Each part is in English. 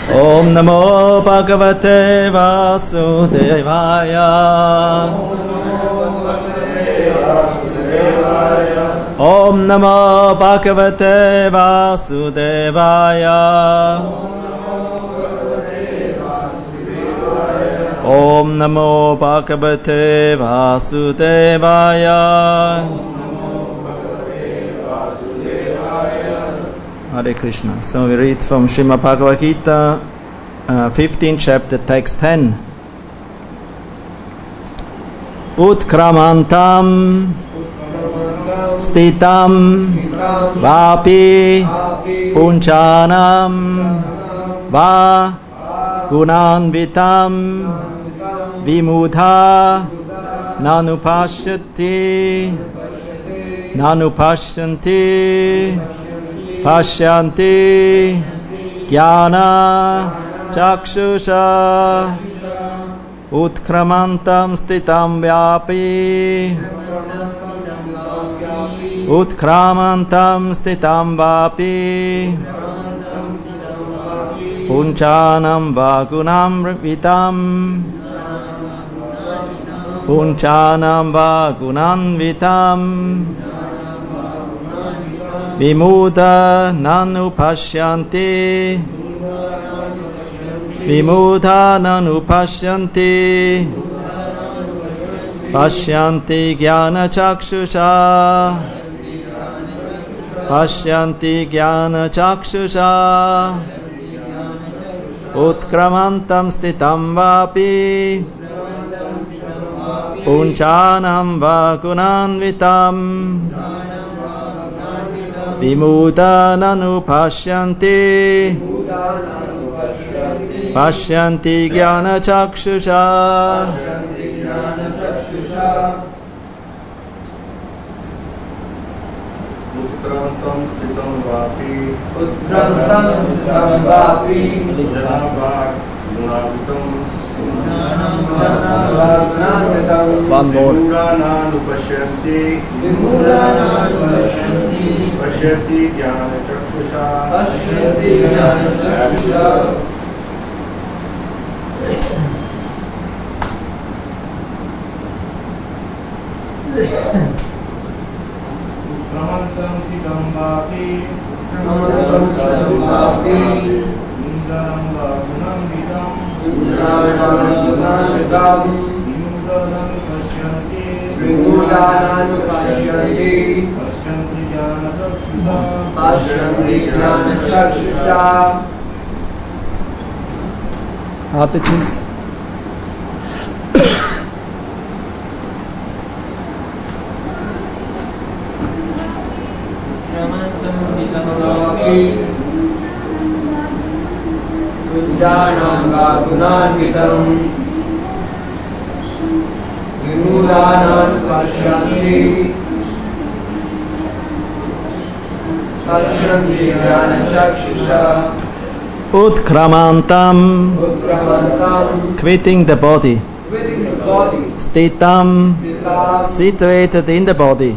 Om Namo Bhagavate Vasudevaya. Om Namo Bhagavate Vasudevaya. Om Namo Bhagavate Vasudevaya. Hare Krishna. So we read from Srimad Bhagavad Gita, 15th chapter, text 10. Utkramantam Stitam Vapi Punchanam Va Gunanvitam Vimudha Nanupashyanti Pashyanti Jnana Chakshusha Utkramantam Stitam Vyapi Utkramantam Stitam Vapi Punchanam Vagunam Vitam Punchanam Vagunanvitam Vimudha Nanupashyanti Vimudha Nanupashyanti Pashyanti Jnana Chakshusha Pashyanti Jnana Chakshusha Utkramantam Stitam Vapi Punchanam Vagunanvitam Vimudha Nanupashyanti Pashyanti Jnana Chakshusha Utkramantam Stitam Vapi One more. Pashyanti Jnana Chakshusha Utkramantam Stitam Vapi Punjanam Vagunanvitam Vimudha-nanupashyanti Pashyanti Jnana Chakshusha. Articles. Punjanam Vagunanvitam Vimudha-nanupashyanti Pashyanti Jnana Chakshusha. Utkramantam, quitting the body. Stitam, situated in the body.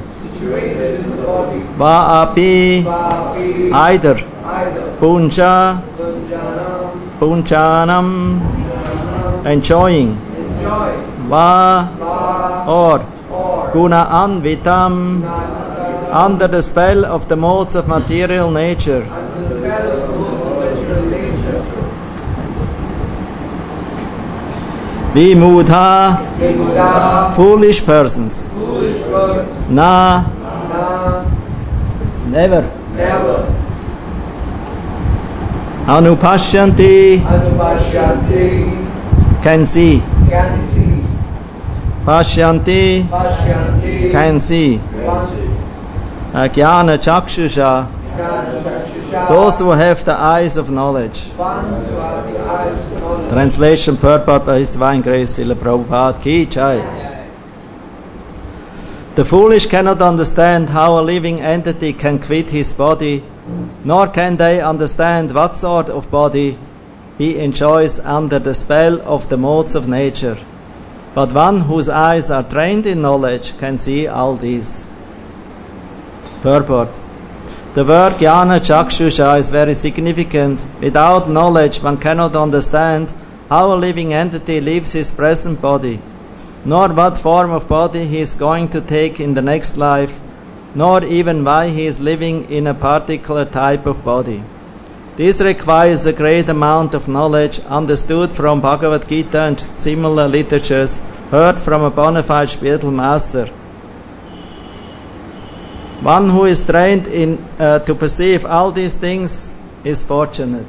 Vaapi, either. Punja, Punchanam, enjoying. Va, or. Guna anvitam, under the spell of the modes of material nature. Vimudha, foolish persons. Na, never. Anupashyanti, can see. Pashyanti, can see. Jnana Chakshusha, those who have the eyes of knowledge. Translation purport by His Divine Grace Srila Prabhupada Ki Jai. The foolish cannot understand how a living entity can quit his body, nor can they understand what sort of body he enjoys under the spell of the modes of nature. But one whose eyes are trained in knowledge can see all these. Purport. The word Jnana Chakshusha is very significant. Without knowledge, one cannot understand how a living entity lives his present body, nor what form of body he is going to take in the next life, nor even why he is living in a particular type of body. This requires a great amount of knowledge understood from Bhagavad Gita and similar literatures, heard from a bona fide spiritual master. One who is trained to perceive all these things is fortunate.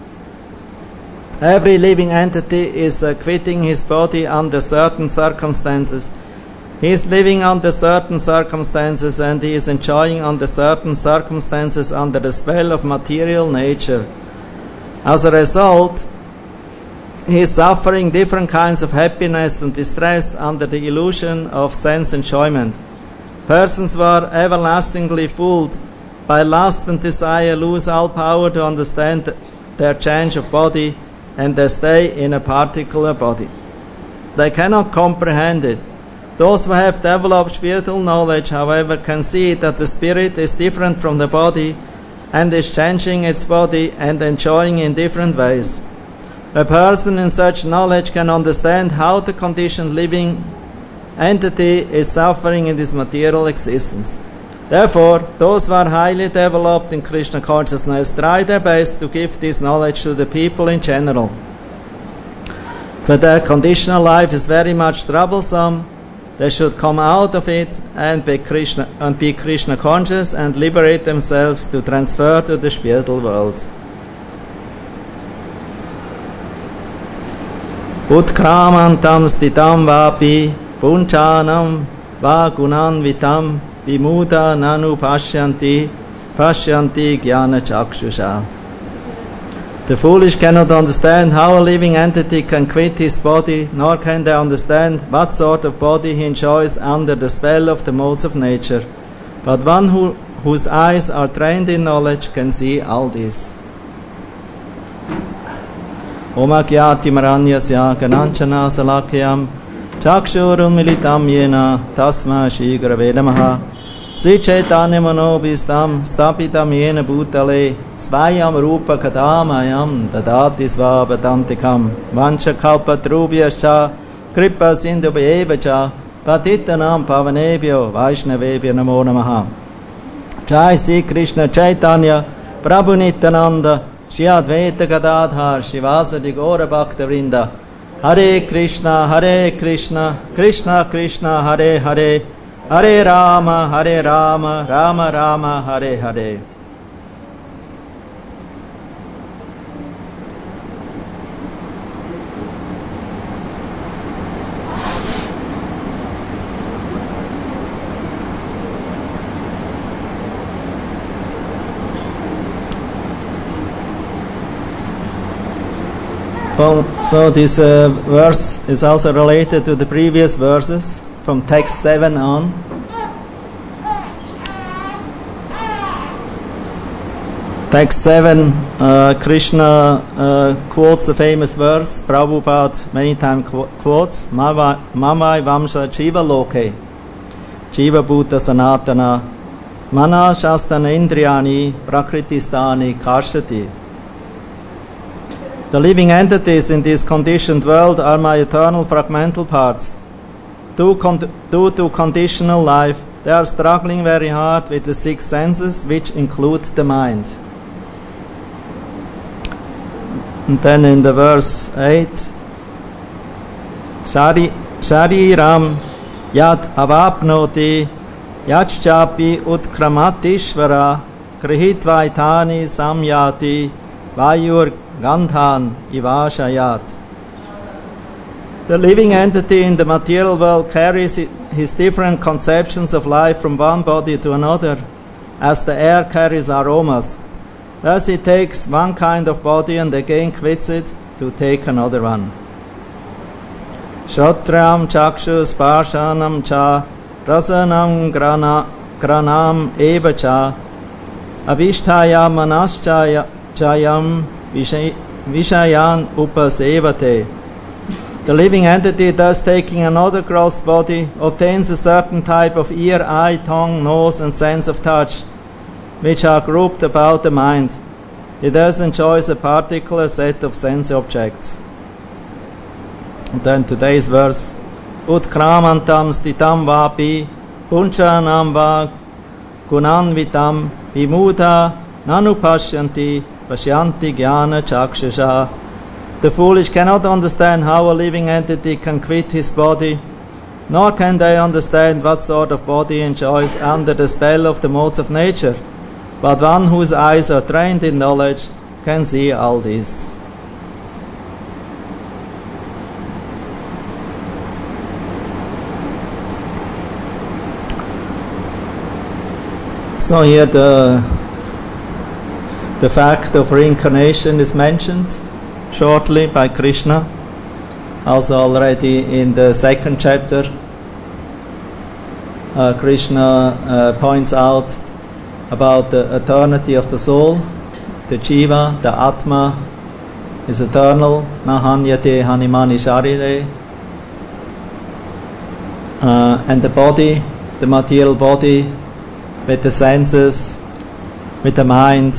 Every living entity is quitting his body under certain circumstances. He is living under certain circumstances, and he is enjoying under certain circumstances under the spell of material nature. As a result, he is suffering different kinds of happiness and distress under the illusion of sense enjoyment. Persons who are everlastingly fooled by lust and desire lose all power to understand their change of body and their stay in a particular body. They cannot comprehend it. Those who have developed spiritual knowledge, however, can see that the spirit is different from the body and is changing its body and enjoying in different ways. A person in such knowledge can understand how the conditioned living entity is suffering in this material existence. Therefore, those who are highly developed in Krishna consciousness try their best to give this knowledge to the people in general. For their conditional life is very much troublesome, they should come out of it and be Krishna conscious and liberate themselves to transfer to the spiritual world. Utkramantam stitam vapi punchanam va gunanvitam vimuda nanu pashyanti jnana chakshusha. The foolish cannot understand how a living entity can quit his body, nor can they understand what sort of body he enjoys under the spell of the modes of nature. But one whose eyes are trained in knowledge can see all this. Om Agyati Maranyasya Gananchana Salakyam Chakshurum Militam Yena Tasma Shigrave Namaha Sri Chaitanya Manobhistam Stapitam Yena Bhutale Svayam Rupa Kadamayam Dadati Svabhadantikam Vancha Kalpatrubhyascha Kripa Sindhubhyevacha Patitanam Pavanebhyo Vaishnavebhyo Namo Namaha. Jai Sri Krishna Chaitanya Prabhu Nityananda Shri Advaita Gadadhar Shivasadi Gaura Bhakta Vrinda. Hare Krishna, Krishna Krishna, Hare Hare, Hare Rama, Rama Rama, Hare Hare. So this verse is also related to the previous verses from text 7 on. Text 7, Krishna quotes a famous verse, Prabhupada many times quotes, Mamai Vamsa Jiva Loke, Jiva Bhuta Sanatana, Mana Shastana Indriyani, Prakritistani Karshati. The living entities in this conditioned world are my eternal fragmental parts. Due to conditional life, they are struggling very hard with the six senses, which include the mind. And then in the verse 8, Shariram yad avapnoti yachchapi utkramatishvara krihitvaitani samyati vayur Gandhan Ivashayat. The living entity in the material world carries his different conceptions of life from one body to another, as the air carries aromas. Thus he takes one kind of body and again quits it to take another one. Shrotrayam Chakshus Parshanam Cha Rasanam Granam Eva Cha Avishtaya Manaschayam Vishayan upasevate. The living entity, thus taking another gross body, obtains a certain type of ear, eye, tongue, nose, and sense of touch. which are grouped about the mind. He thus enjoys a particular set of sense objects. And then today's verse, Utkramantam stitam vapi punchanam va gunanvitam vimuda nanupashyanti pashyanti jnana chakshusha. The foolish cannot understand how a living entity can quit his body, nor can they understand what sort of body enjoys under the spell of the modes of nature. But one whose eyes are trained in knowledge can see all this. So here the fact of reincarnation is mentioned shortly by Krishna. Also already in the second chapter, Krishna points out about the eternity of the soul. The jiva, the atma, is eternal. Nahanyate hanimani sharire. And the body, the material body, with the senses, with the mind,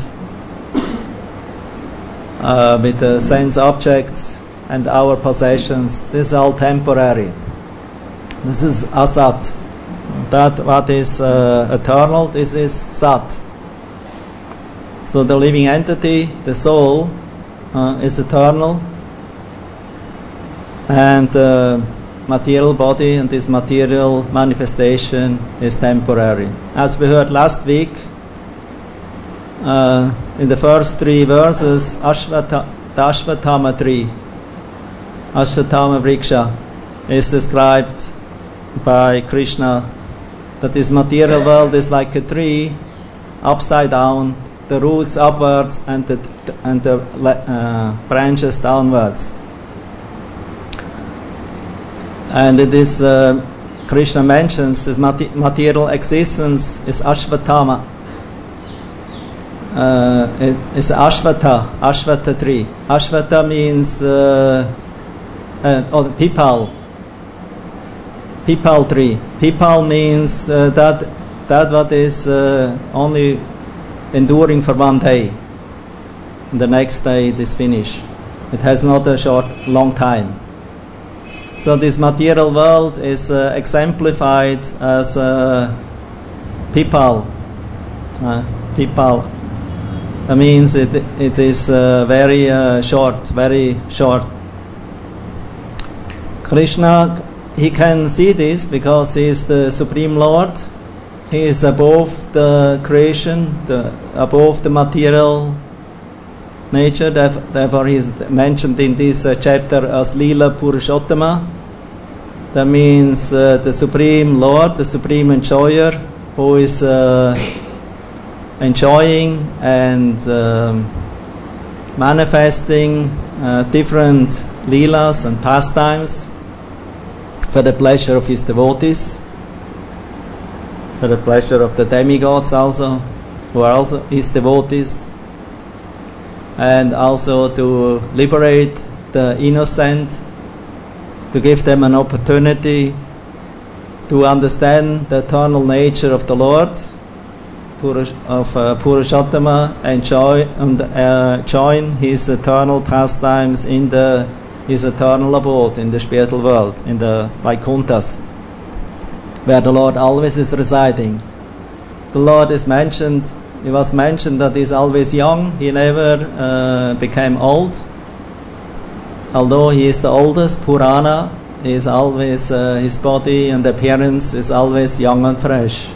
with the sense objects and our possessions, this is all temporary. This is asat. That what is eternal, this is sat. So the living entity, the soul, is eternal, and the material body and this material manifestation is temporary. As we heard last week, in the first 3 verses, the Ashvatthama tree, Ashvatthama Vriksha, is described by Krishna, that this material world is like a tree, upside down, the roots upwards and the branches downwards. And it is, Krishna mentions, this material existence is Ashvatthama. It's Ashvatha tree. Ashvatha means Pipal tree. Pipal means that what is only enduring for one day. And the next day it is finished. It has not a long time. So this material world is exemplified as Pipal. Pipal. That means it is very short. Krishna, he can see this because he is the Supreme Lord. He is above the creation, above the material nature. Therefore he is mentioned in this chapter as Lila Purushottama. That means the Supreme Lord, the Supreme Enjoyer, who is enjoying and manifesting different leelas and pastimes for the pleasure of his devotees, for the pleasure of the demigods also, who are also his devotees, and also to liberate the innocent, to give them an opportunity to understand the eternal nature of the Lord, of Purushottama, and join his eternal pastimes in his eternal abode in the spiritual world, in the Vaikunthas, where the Lord always is residing. The Lord is mentioned, it was mentioned that he is always young, he never became old. Although he is the oldest Purana, he is always, his body and appearance is always young and fresh.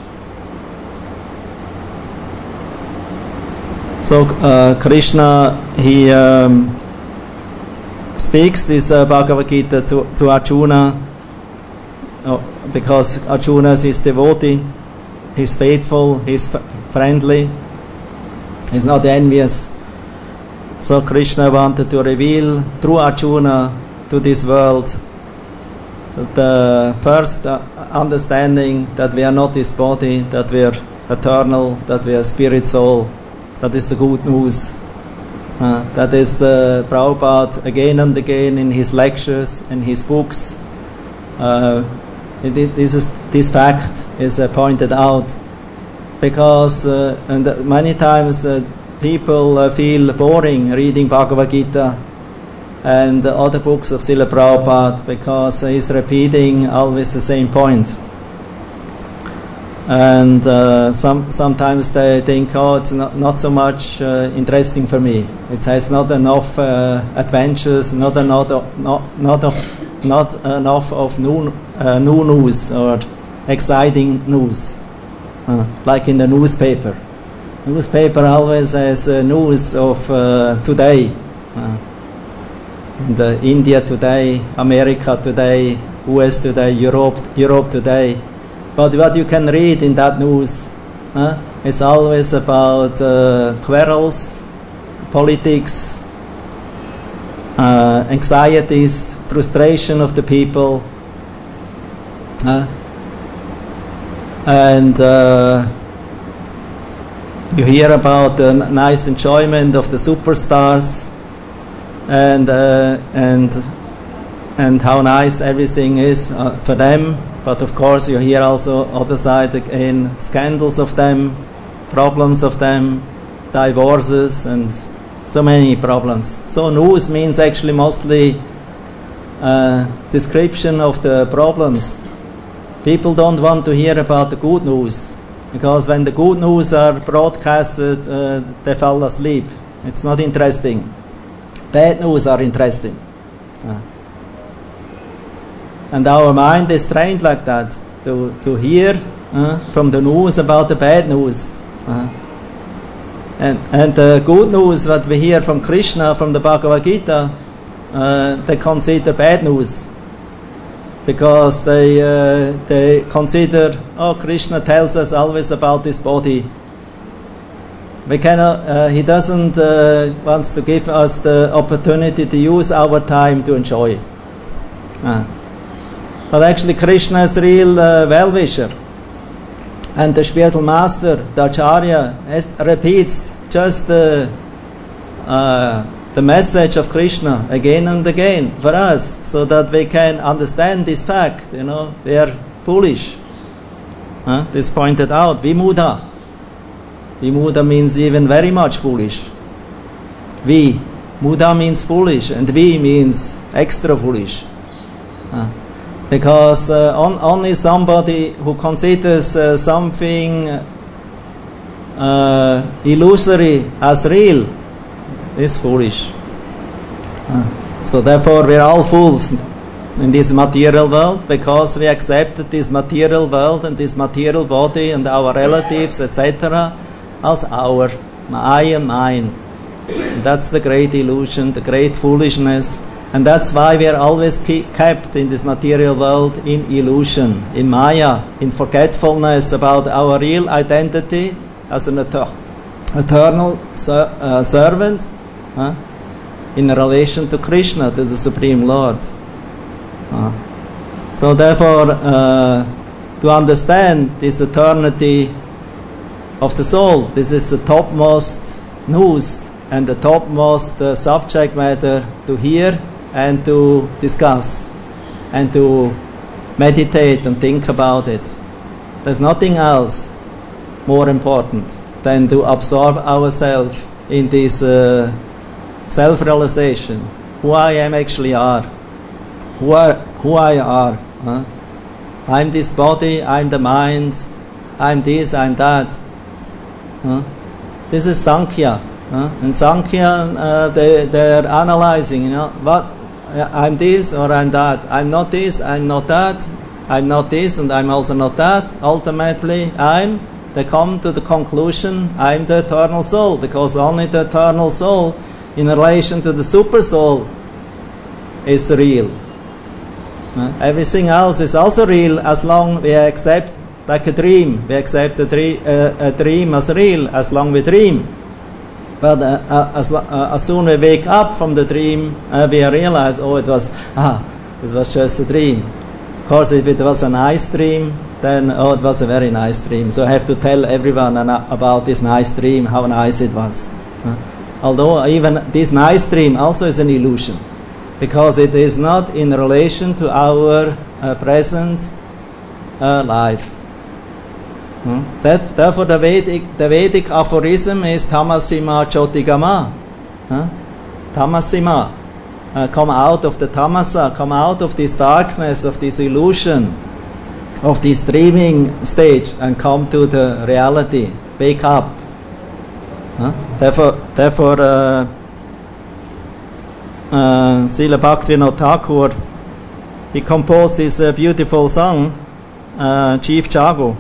So Krishna, he speaks this Bhagavad Gita to Arjuna, because Arjuna is his devotee. He's faithful, he's friendly, he's not envious. So Krishna wanted to reveal through Arjuna to this world the first understanding that we are not this body, that we are eternal, that we are spirit soul. That is the good news. That is the Prabhupada again and again in his lectures, in his books. This fact is pointed out, because and many times people feel boring reading Bhagavad Gita and other books of Srila Prabhupada because he's repeating always the same point. And sometimes they think, oh, it's not so much interesting for me. It has not enough adventures, not enough of new news or exciting news, like in the newspaper. Newspaper always has news of today. India today, America today, US today, Europe today. But what you can read in that news, it's always about quarrels, politics, anxieties, frustration of the people, and you hear about the nice enjoyment of the superstars, and how nice everything is for them. But of course you hear also other side again, scandals of them, problems of them, divorces, and so many problems. So news means actually mostly description of the problems. People don't want to hear about the good news, because when the good news are broadcasted, they fall asleep. It's not interesting. Bad news are interesting. And our mind is trained like that, to hear from the news about the bad news. And the good news that we hear from Krishna, from the Bhagavad Gita, they consider bad news. Because they consider, oh, Krishna tells us always about this body. We cannot, he doesn't wants to give us the opportunity to use our time to enjoy. But actually Krishna is real well-wisher. And the spiritual master, the Acharya, repeats just the message of Krishna again and again for us, so that we can understand this fact. We are foolish. This pointed out, Vimuda. Vimuda means even very much foolish. Muda means foolish, and Vi means extra foolish. Because only somebody who considers something illusory as real is foolish. So therefore we are all fools in this material world, because we accepted this material world and this material body and our relatives, etc., as our, I and mine. And that's the great illusion, the great foolishness. And that's why we are always kept in this material world in illusion, in Maya, in forgetfulness about our real identity as an eternal servant in relation to Krishna, to the Supreme Lord. So therefore, to understand this eternity of the soul, this is the topmost news and the topmost subject matter to hear and to discuss and to meditate and think about it. There's nothing else more important than to absorb ourselves in this self-realization, who I am actually are, who I are. I'm this body, I'm the mind, I'm this, I'm that. This is Sankhya. And Sankhya, they're analyzing, what I'm this or I'm that. I'm not this, I'm not that. I'm not this and I'm also not that. Ultimately, they come to the conclusion, I'm the eternal soul, because only the eternal soul in relation to the super soul is real. Everything else is also real as long we accept, like a dream. We accept a dream as real as long we dream. But as soon as we wake up from the dream, we realize, it was just a dream. Of course, if it was a nice dream, then it was a very nice dream. So I have to tell everyone about this nice dream, how nice it was. Although even this nice dream also is an illusion, because it is not in relation to our present life. Therefore the Vedic aphorism is Tamasima Chotigama. Tamasima. Come out of the tamasa, come out of this darkness, of this illusion, of this dreaming stage, and come to the reality. Wake up. Therefore, Srila Bhaktivinoda Thakur, he composed this beautiful song, Chief Jago.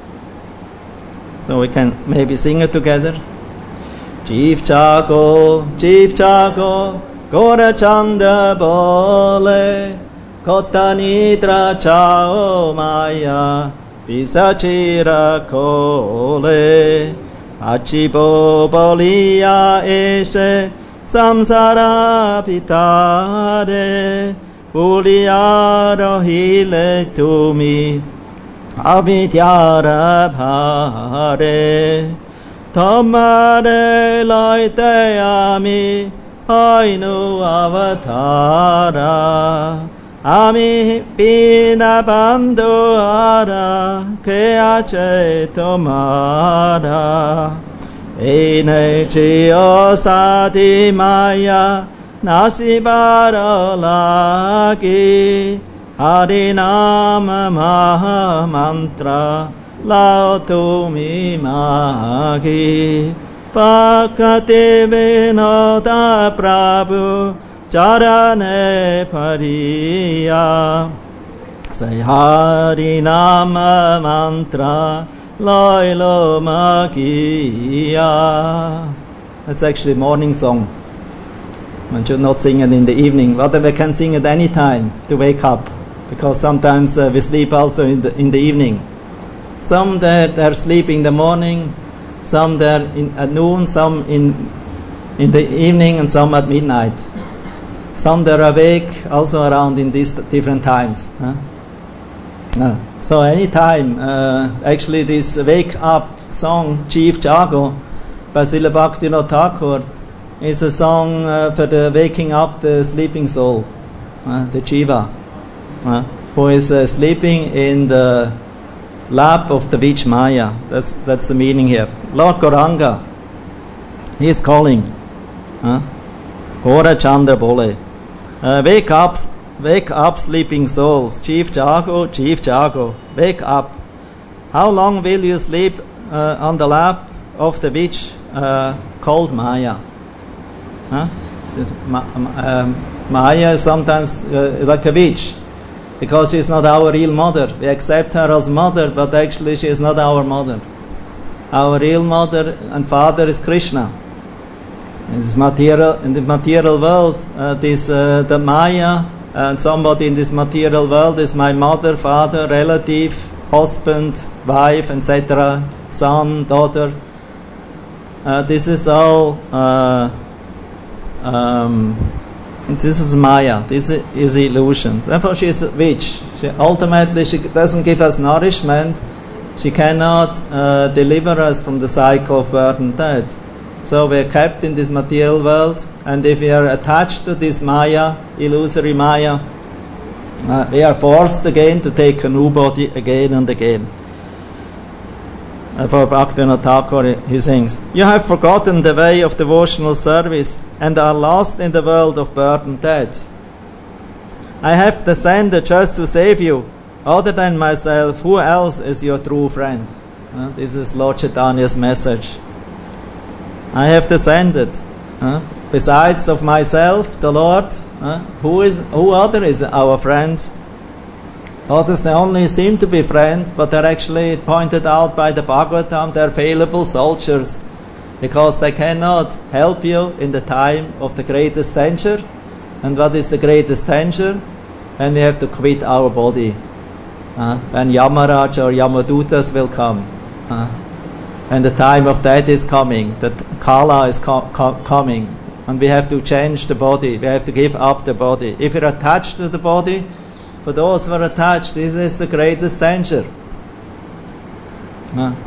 So we can maybe sing it together. Chief Jago, Gora Chandra Bole, Kota Nidra Chao Maya, Pisachira Kole, Achibo Bolia Eshe, Samsara Pitare, Pulia Rohile Tumi, Avidyara Bhare, Tomare Loite Ami, Ainu Avatara, Ami Pina Bandhuara, Keache Tomara, Ene Chio Sati Maya, Nasibara Lagi, Harinama Maha Mantra, Lao Tumi Magi, Pakati Vinoda Prabhu, Charane Pariya, Say Harinama Mantra, Loilo Magiya. That's actually a morning song. One should not sing it in the evening. But we can sing it any time to wake up, because sometimes we sleep also in the evening. Some they're sleeping in the morning, some they're at noon, some in the evening, and some at midnight. Some they're awake also around in these different times. So any time, actually this wake up song, Chief Jago, by Srila Bhaktivinoda Thakur, is a song for the waking up the sleeping soul, the Jiva, who is sleeping in the lap of the witch Maya. That's the meaning here. Lord Gauranga, he is calling. Gora Chandra Bole. Wake up, sleeping souls. Chief Jago, wake up. How long will you sleep on the lap of the witch called Maya? Maya is sometimes like a witch, because she is not our real mother. We accept her as mother, but actually she is not our mother. Our real mother and father is Krishna. In the material world, the Maya and somebody in this material world is my mother, father, relative, husband, wife, etc., son, daughter. This is all. This is Maya. This is illusion. Therefore, she is a witch. Ultimately, she doesn't give us nourishment. She cannot deliver us from the cycle of birth and death. So we are kept in this material world, and if we are attached to this Maya, illusory Maya, we are forced again to take a new body again and again. For Bhaktivinoda Thakur, he sings, "You have forgotten the way of devotional service and are lost in the world of birth and death. I have descended just to save you. Other than myself, who else is your true friend?" This is Lord Chaitanya's message. I have descended. Besides of myself, the Lord, who other is our friend? Others, they only seem to be friends, but they're actually pointed out by the Bhagavatam, they're failable soldiers, because they cannot help you in the time of the greatest danger. And what is the greatest danger? When we have to quit our body. When Yamaraj or Yamadutas will come. When the time of death is coming, that Kala is coming, and we have to change the body, we have to give up the body. If you're attached to the body, for those who are attached, this is the greatest danger. And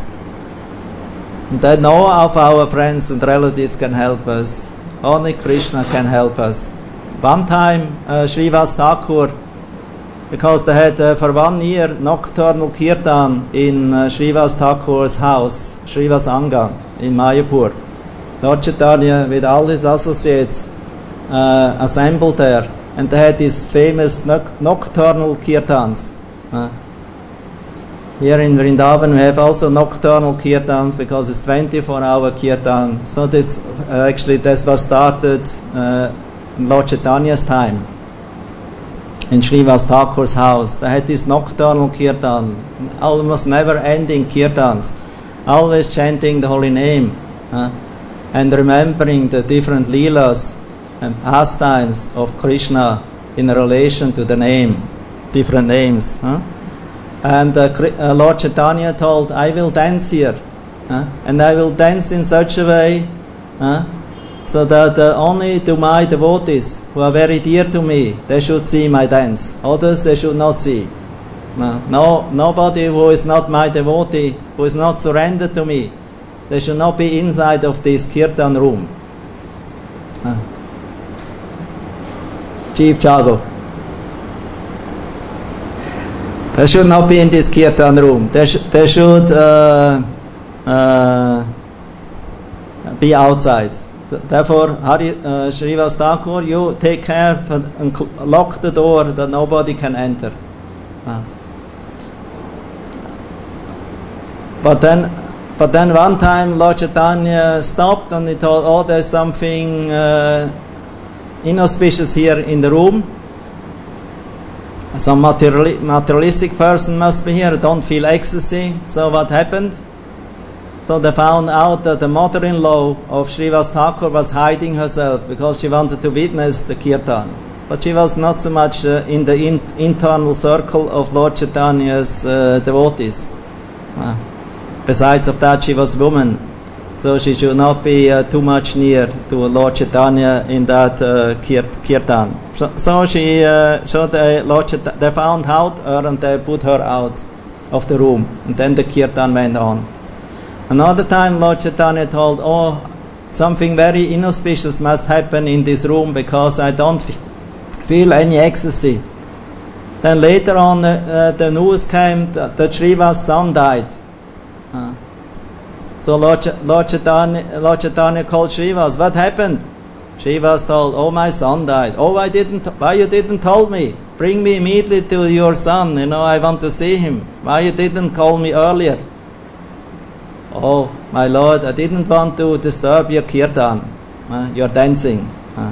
that no of our friends and relatives can help us. Only Krishna can help us. One time, Srivas Thakur, because they had for 1 year nocturnal kirtan in Srivas Thakur's house, Srivas Anga in Mayapur. Lord Chaitanya with all his associates assembled there, and they had these famous nocturnal kirtans. Here in Vrindavan we have also nocturnal kirtans because it's 24-hour kirtan. So this was started in Lord Chaitanya's time in Srivas Thakur's house. They had this nocturnal kirtan, almost never-ending kirtans, always chanting the holy name and remembering the different leelas and pastimes of Krishna in relation to the name, different names. And Lord Chaitanya told, I will dance here, and I will dance in such a way so that only to my devotees who are very dear to me, they should see my dance. Others they should not see. Nobody who is not my devotee, who is not surrendered to me, they should not be inside of this kirtan room. Chief Chago. They should not be in this kirtan room. They should be outside. So therefore, Srivas Thakur, you take care and lock the door that nobody can enter. But then one time Lord Chaitanya stopped and he told, oh, there's something inauspicious here in the room. Some materialistic person must be here, don't feel ecstasy. So what happened? So they found out that the mother-in-law of Srivas Thakur was hiding herself because she wanted to witness the kirtan. But she was not so much in the internal circle of Lord Chaitanya's devotees. Besides of that, she was a woman, so she should not be too much near to Lord Chaitanya in that kirtan. So they found out her and they put her out of the room, and then the kirtan went on. Another time Lord Chaitanya told, oh, something very inauspicious must happen in this room because I don't feel any ecstasy. Then later on the news came that Srivas' son died. So Lord Chaitanya called Srivas. What happened? Srivas told, oh, my son died. Oh, why you didn't tell me? Bring me immediately to your son. I want to see him. Why you didn't call me earlier? Oh, my Lord, I didn't want to disturb your kirtan, your dancing.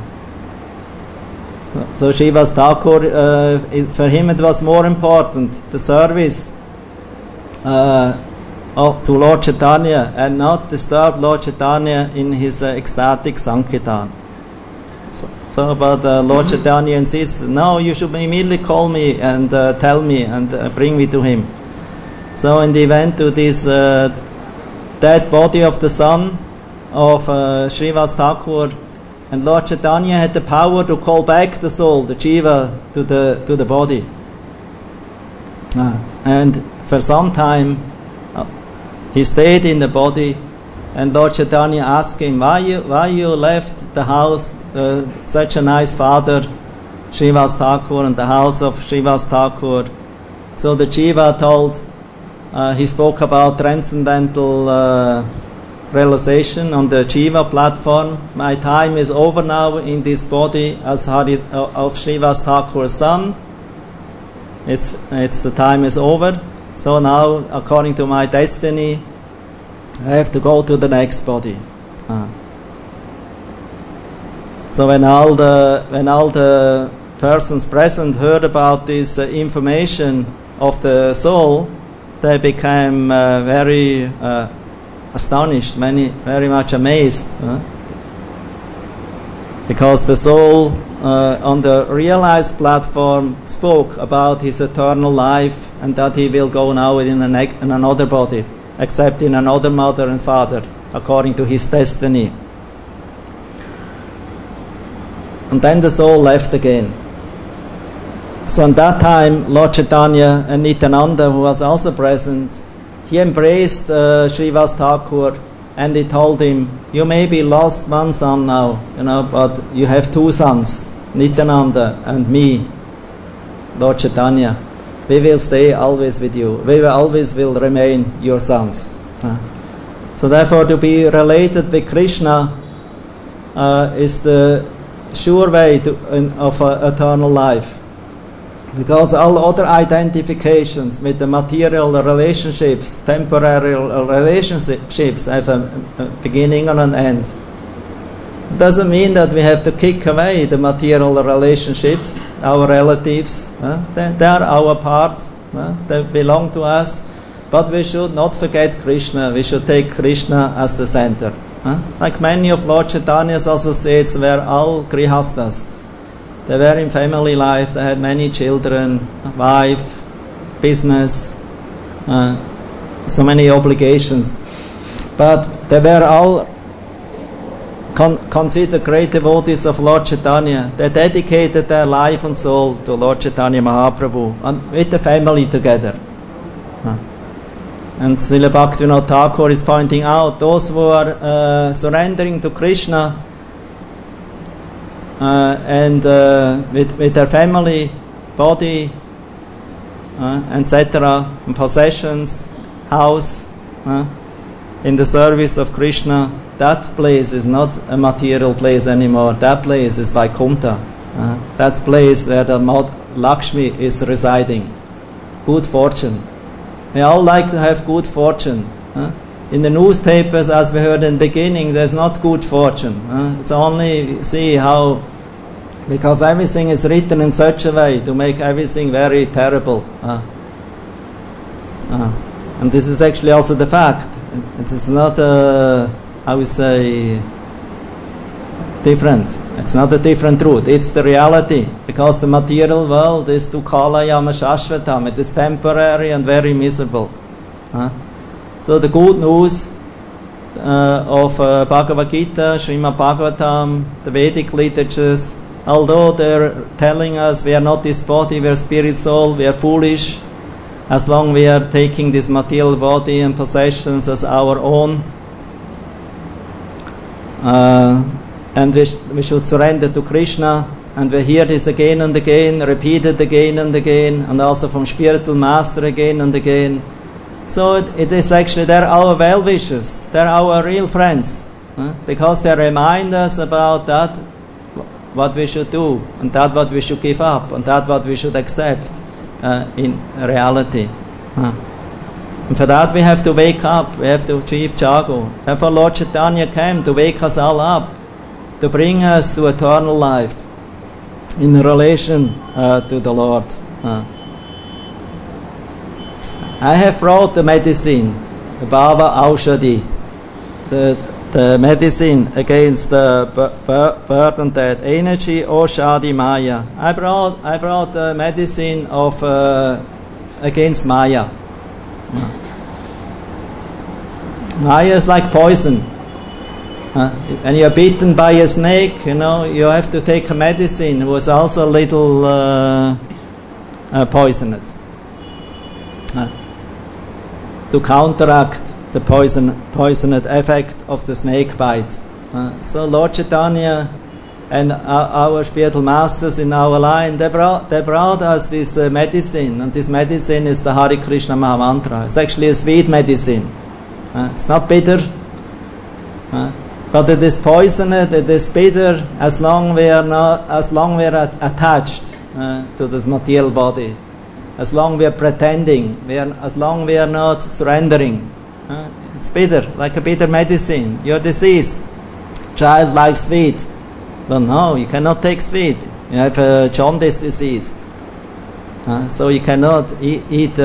So Srivas Thakur, for him it was more important, the service to Lord Chaitanya, and not disturb Lord Chaitanya in his ecstatic Sankirtan. But Lord Chaitanya insisted, no, you should immediately call me and tell me and bring me to him. So in the event to this dead body of the son of Srivas Thakur, and Lord Chaitanya had the power to call back the soul, the jiva, to the body. And for some time he stayed in the body, and Lord Chaitanya asked him, why you left the house, such a nice father, Srivas Thakur, and the house of Srivas Thakur. So the jiva told, he spoke about transcendental realization on the jiva platform. My time is over now in this body as of Srivas Thakur's son. It's the time is over. So now, according to my destiny, I have to go to the next body. So when all the persons present heard about this information of the soul, they became very astonished, very much amazed, because the soul on the realized platform spoke about his eternal life and that he will go now in another body, except in another mother and father, according to his destiny. And then the soul left again. So at that time, Lord Chaitanya and Nityananda, who was also present, he embraced Srivas Thakur, and he told him, you may be lost one son now, but you have two sons, Nityananda and me. Lord Chaitanya, we will stay always with you. We will always will remain your sons. So therefore, to be related with Krishna is the sure way of eternal life. Because all other identifications with the material relationships, temporary relationships, have a beginning and an end. Doesn't mean that we have to kick away the material relationships, our relatives. They are our part. They belong to us. But we should not forget Krishna. We should take Krishna as the center. Like many of Lord Chaitanya's associates were all grihastas. They were in family life. They had many children, wife, business, so many obligations. But they were all considered great devotees of Lord Chaitanya. They dedicated their life and soul to Lord Chaitanya Mahaprabhu and with the family together. And Srila Bhaktivinoda Thakur is pointing out those who are surrendering to Krishna and with their family, body, etc., and possessions, house, in the service of Krishna, that place is not a material place anymore. That place is Vaikuntha. That's place where the Lakshmi is residing. Good fortune. We all like to have good fortune. In the newspapers, as we heard in the beginning, there's not good fortune. It's only see how, because everything is written in such a way to make everything very terrible. And this is actually also the fact. It is not I would say, different. It's not a different truth. It's the reality. Because the material world is dukkhalayama shashvatam. It is temporary and very miserable. So the good news of Bhagavad Gita, Srimad Bhagavatam, the Vedic literatures, although they're telling us we are not this body, we are spirit soul, we are foolish, as long we are taking this material body and possessions as our own, and we should surrender to Krishna, and we hear this again and again, repeated again and again, and also from spiritual master again and again. So it is actually, they're our well-wishers, they're our real friends, because they remind us about that, what we should do, and that what we should give up, and that what we should accept in reality. And for that we have to wake up, we have to achieve Jago. Therefore Lord Chaitanya came to wake us all up, to bring us to eternal life in relation to the Lord. I have brought the medicine, the Bhava Aushadhi, the medicine against the burden, that energy, Oshadi Maya. I brought the medicine of against Maya. Maya is like poison. When you are bitten by a snake, you have to take a medicine. It was also a little poisoned to counteract the poisoned effect of the snake bite. So Lord Chaitanya and our spiritual masters in our line, they brought us this medicine, and this medicine is the Hare Krishna Mahamantra. It's actually a sweet medicine. It's not bitter, but it is poisoned. It is bitter as long we are attached to this material body, as long we are pretending, as long we are not surrendering. It's bitter, like a bitter medicine. You're diseased. Child likes sweet. Well, no, you cannot take sweet. You have a jaundice disease. So you cannot eat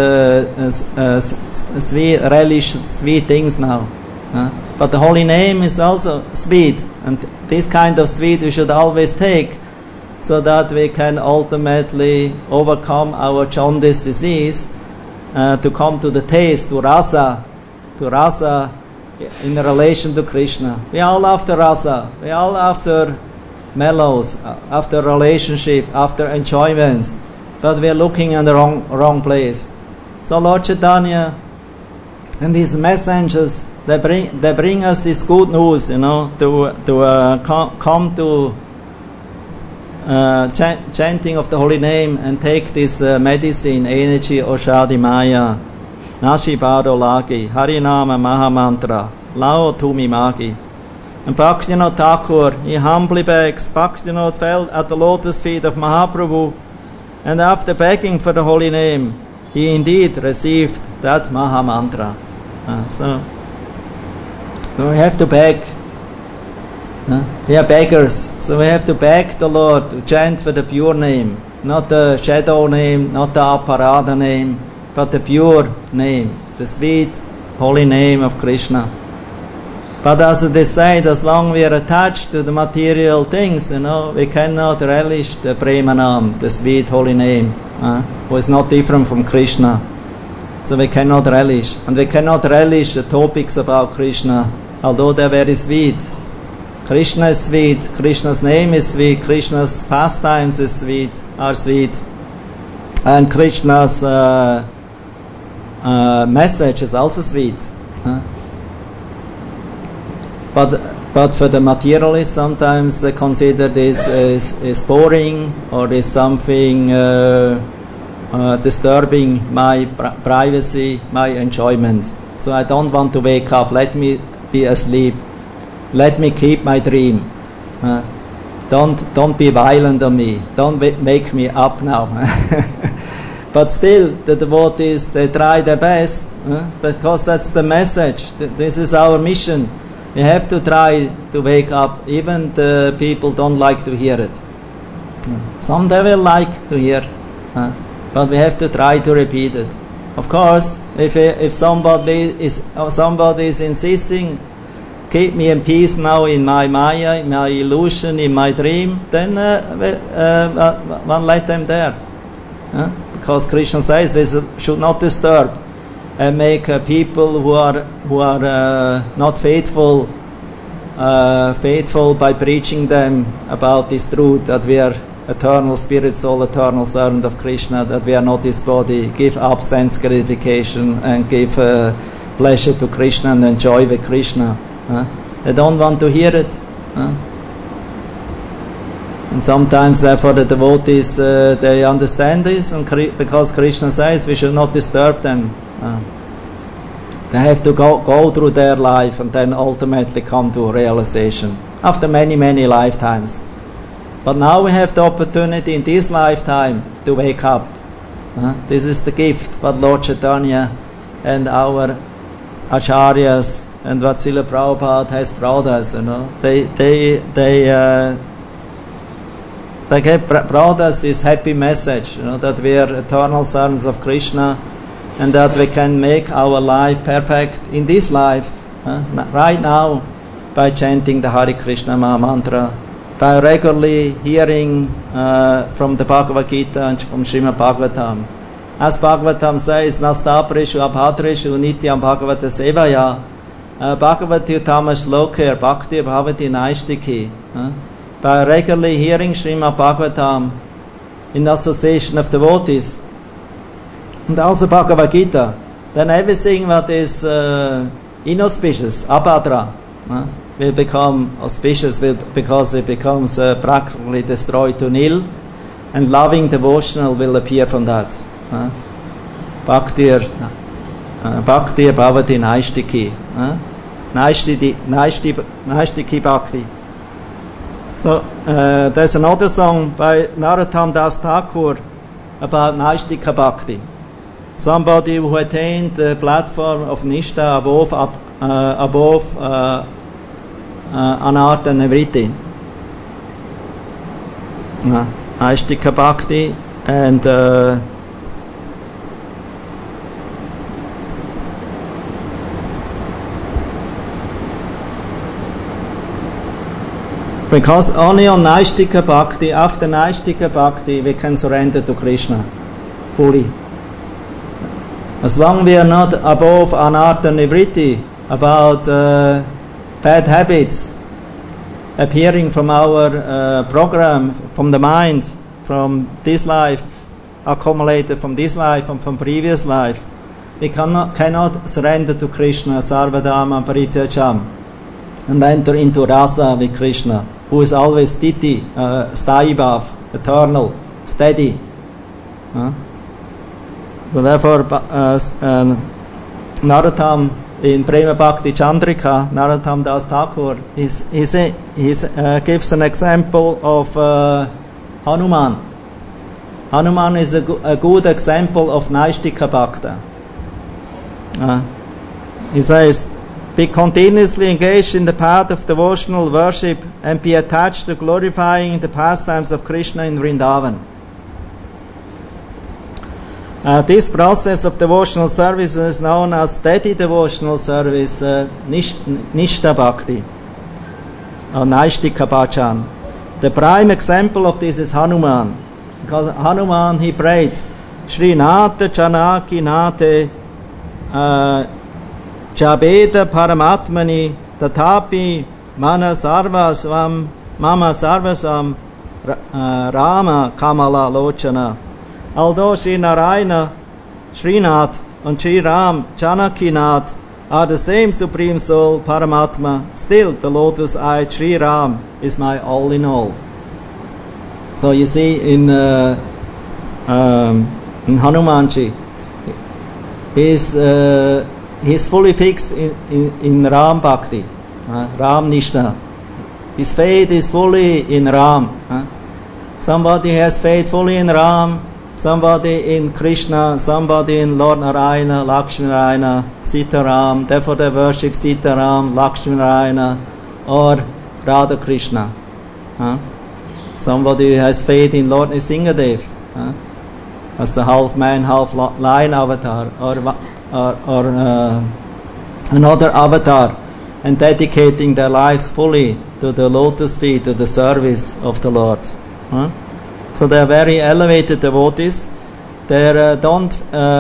sweet, relish sweet things now. But the holy name is also sweet. And this kind of sweet we should always take, so that we can ultimately overcome our jaundice disease, to come to the taste, to rasa in relation to Krishna. We are all after rasa. We are all after mellows, after relationship, after enjoyments, but we are looking in the wrong place. So Lord Chaitanya and his messengers, they bring us this good news, to come to chanting of the holy name and take this medicine, energy, Oshadi Maya, Nashi Bado Lagi, Harinama Mahamantra, Lao Tumi Magi. And Bhaktivinoda Thakur, he humbly begs. Bhaktivinoda fell at the lotus feet of Mahaprabhu, and after begging for the holy name, he indeed received that Mahamantra. So we have to beg. We are beggars, so we have to beg the Lord to chant for the pure name, not the shadow name, not the aparada name, but the pure name, the sweet, holy name of Krishna. But as they say, as long we are attached to the material things, we cannot relish the Premanam, the sweet, holy name, who is not different from Krishna. So we cannot relish. And we cannot relish the topics about Krishna, although they are very sweet. Krishna is sweet, Krishna's name is sweet, Krishna's pastimes are sweet, and Krishna's message is also sweet. But for the materialists, sometimes they consider this is boring or is something disturbing my privacy, my enjoyment. So I don't want to wake up. Let me be asleep. Let me keep my dream. Don't be violent on me. Don't make me up now. But still, the devotees, they try their best, because that's the message. This is our mission. We have to try to wake up. Even the people don't like to hear it. Some they will like to hear, but we have to try to repeat it. Of course, if somebody is insisting, keep me in peace now in my maya, in my illusion, in my dream, then one let them there. Because Krishna says we should not disturb and make people who are not faithful by preaching them about this truth, that we are eternal spirit soul, eternal servant of Krishna, that we are not this body, give up sense gratification and give pleasure to Krishna and enjoy with Krishna. They don't want to hear it. And sometimes, therefore, the devotees, they understand this, and because Krishna says we should not disturb them. They have to go through their life and then ultimately come to realization after many, many lifetimes. But now we have the opportunity in this lifetime to wake up. This is the gift what Lord Chaitanya and our Acharyas and what Srila Prabhupada has brought us. They brought us this happy message, that we are eternal servants of Krishna, and that we can make our life perfect in this life, right now, by chanting the Hare Krishna Maha Mantra, by regularly hearing from the Bhagavad Gita and from Srimad Bhagavatam. As Bhagavatam says, Nastaprishu abhadrishu nityam bhagavata sevaya, Bhagavati uttama shloker bhakti bhavati naishtiki. By regularly hearing Srimad Bhagavatam in association of devotees, and also Bhagavad Gita, then everything that is inauspicious, abhadra, will become auspicious because it becomes practically destroyed to nil, and loving devotional will appear from that. Bhakti bhavati naishtiki. Naishtiki bhakti. So there's another song by Narottam Das Thakur about Naishtika Bhakti. Somebody who attained the platform of Nishta above Anartha and Nivritti. Naishtika Bhakti, and because only on Naishtika Bhakti, after Naishtika Bhakti, we can surrender to Krishna fully. As long we are not above Anartha Nivritti, about bad habits appearing from our program, from the mind, from this life, accumulated from this life and from previous life, we cannot surrender to Krishna, Sarvadama Parityajam, and enter into rasa with Krishna. who is always Stiti, Sthayi, eternal, steady. So therefore, Narottam in Prema Bhakti Chandrika, Narottam Das Thakur, he gives an example of Hanuman. Hanuman is a good example of Naishtika Bhakta. He says, be continuously engaged in the path of devotional worship and be attached to glorifying the pastimes of Krishna in Vrindavan. This process of devotional service is known as steady devotional service, Nishta Bhakti, or Naishtika Bhajan. The prime example of this is Hanuman. Because Hanuman, he prayed, Shri Nata Chanaki Nate Jabeda Paramatmani Tatapi Mana Sarvasvam Mama Sarvasam Rama Kamala Lochana. Although Sri Narayana, Srinath and Sri Ram, Janakinath are the same Supreme Soul, Paramatma, still the lotus-eyed Sri Ram is my all in all. So you see in Hanumanji, he's fully fixed in Ram Bhakti, Ram Nishta. His faith is fully in Ram. Somebody has faith fully in Ram, somebody in Krishna, somebody in Lord Narayana, Lakshmi Narayana, Sita Ram, therefore they worship Sita Ram, Lakshmi Narayana, or Radha Krishna. Somebody has faith in Lord Nrsingadev, as the half man, half lion avatar, or another avatar, and dedicating their lives fully to the lotus feet, to the service of the Lord. So they are very elevated devotees. They don't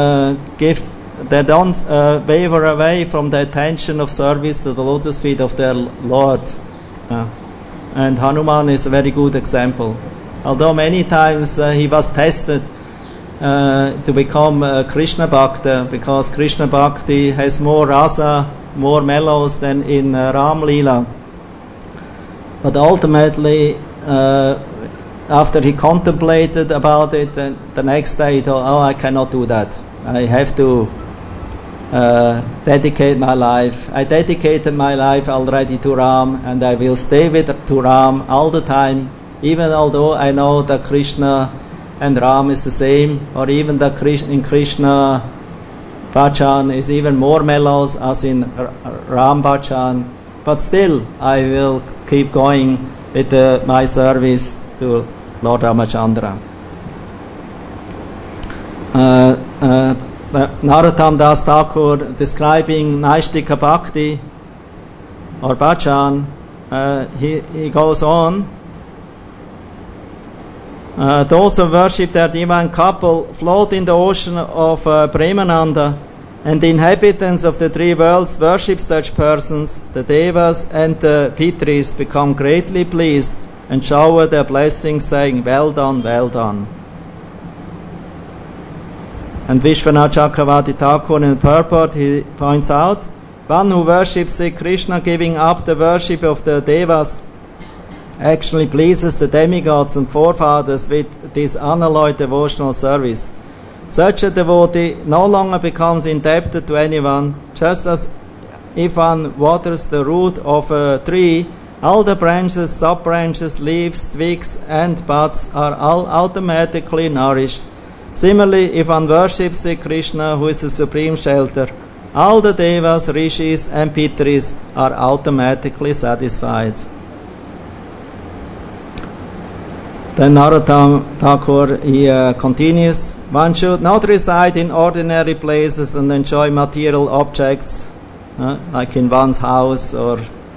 waver away from the attention of service to the lotus feet of their Lord. And Hanuman is a very good example. Although many times he was tested to become Krishna Bhakta, because Krishna Bhakti has more rasa, more mellows than in Ram Leela. But ultimately, after he contemplated about it, the next day he thought, I cannot do that. I have to dedicate my life. I dedicated my life already to Ram, and I will stay to Ram all the time, even although I know that Krishna and Ram is the same, or even that in Krishna Bhajan is even more mellows as in Ram Bhajan. But still, I will keep going with my service to Lord Ramachandra. Narottam Das Thakur, describing Naishtika Bhakti or Bhajan, he goes on. Those who worship their divine couple float in the ocean of Premananda, and the inhabitants of the three worlds worship such persons. The Devas and the Pitris become greatly pleased and shower their blessings, saying, well done, well done. And Vishwanath Chakravarti Thakur in the purport, he points out, one who worships Sri Krishna giving up the worship of the Devas actually pleases the demigods and forefathers with this unalloyed devotional service. Such a devotee no longer becomes indebted to anyone, just as if one waters the root of a tree, all the branches, sub-branches, leaves, twigs and buds are all automatically nourished. Similarly, if one worships Sri Krishna, who is the supreme shelter, all the devas, rishis and pitris are automatically satisfied. Then Narottam Thakur, he continues, one should not reside in ordinary places and enjoy material objects, like in one's house or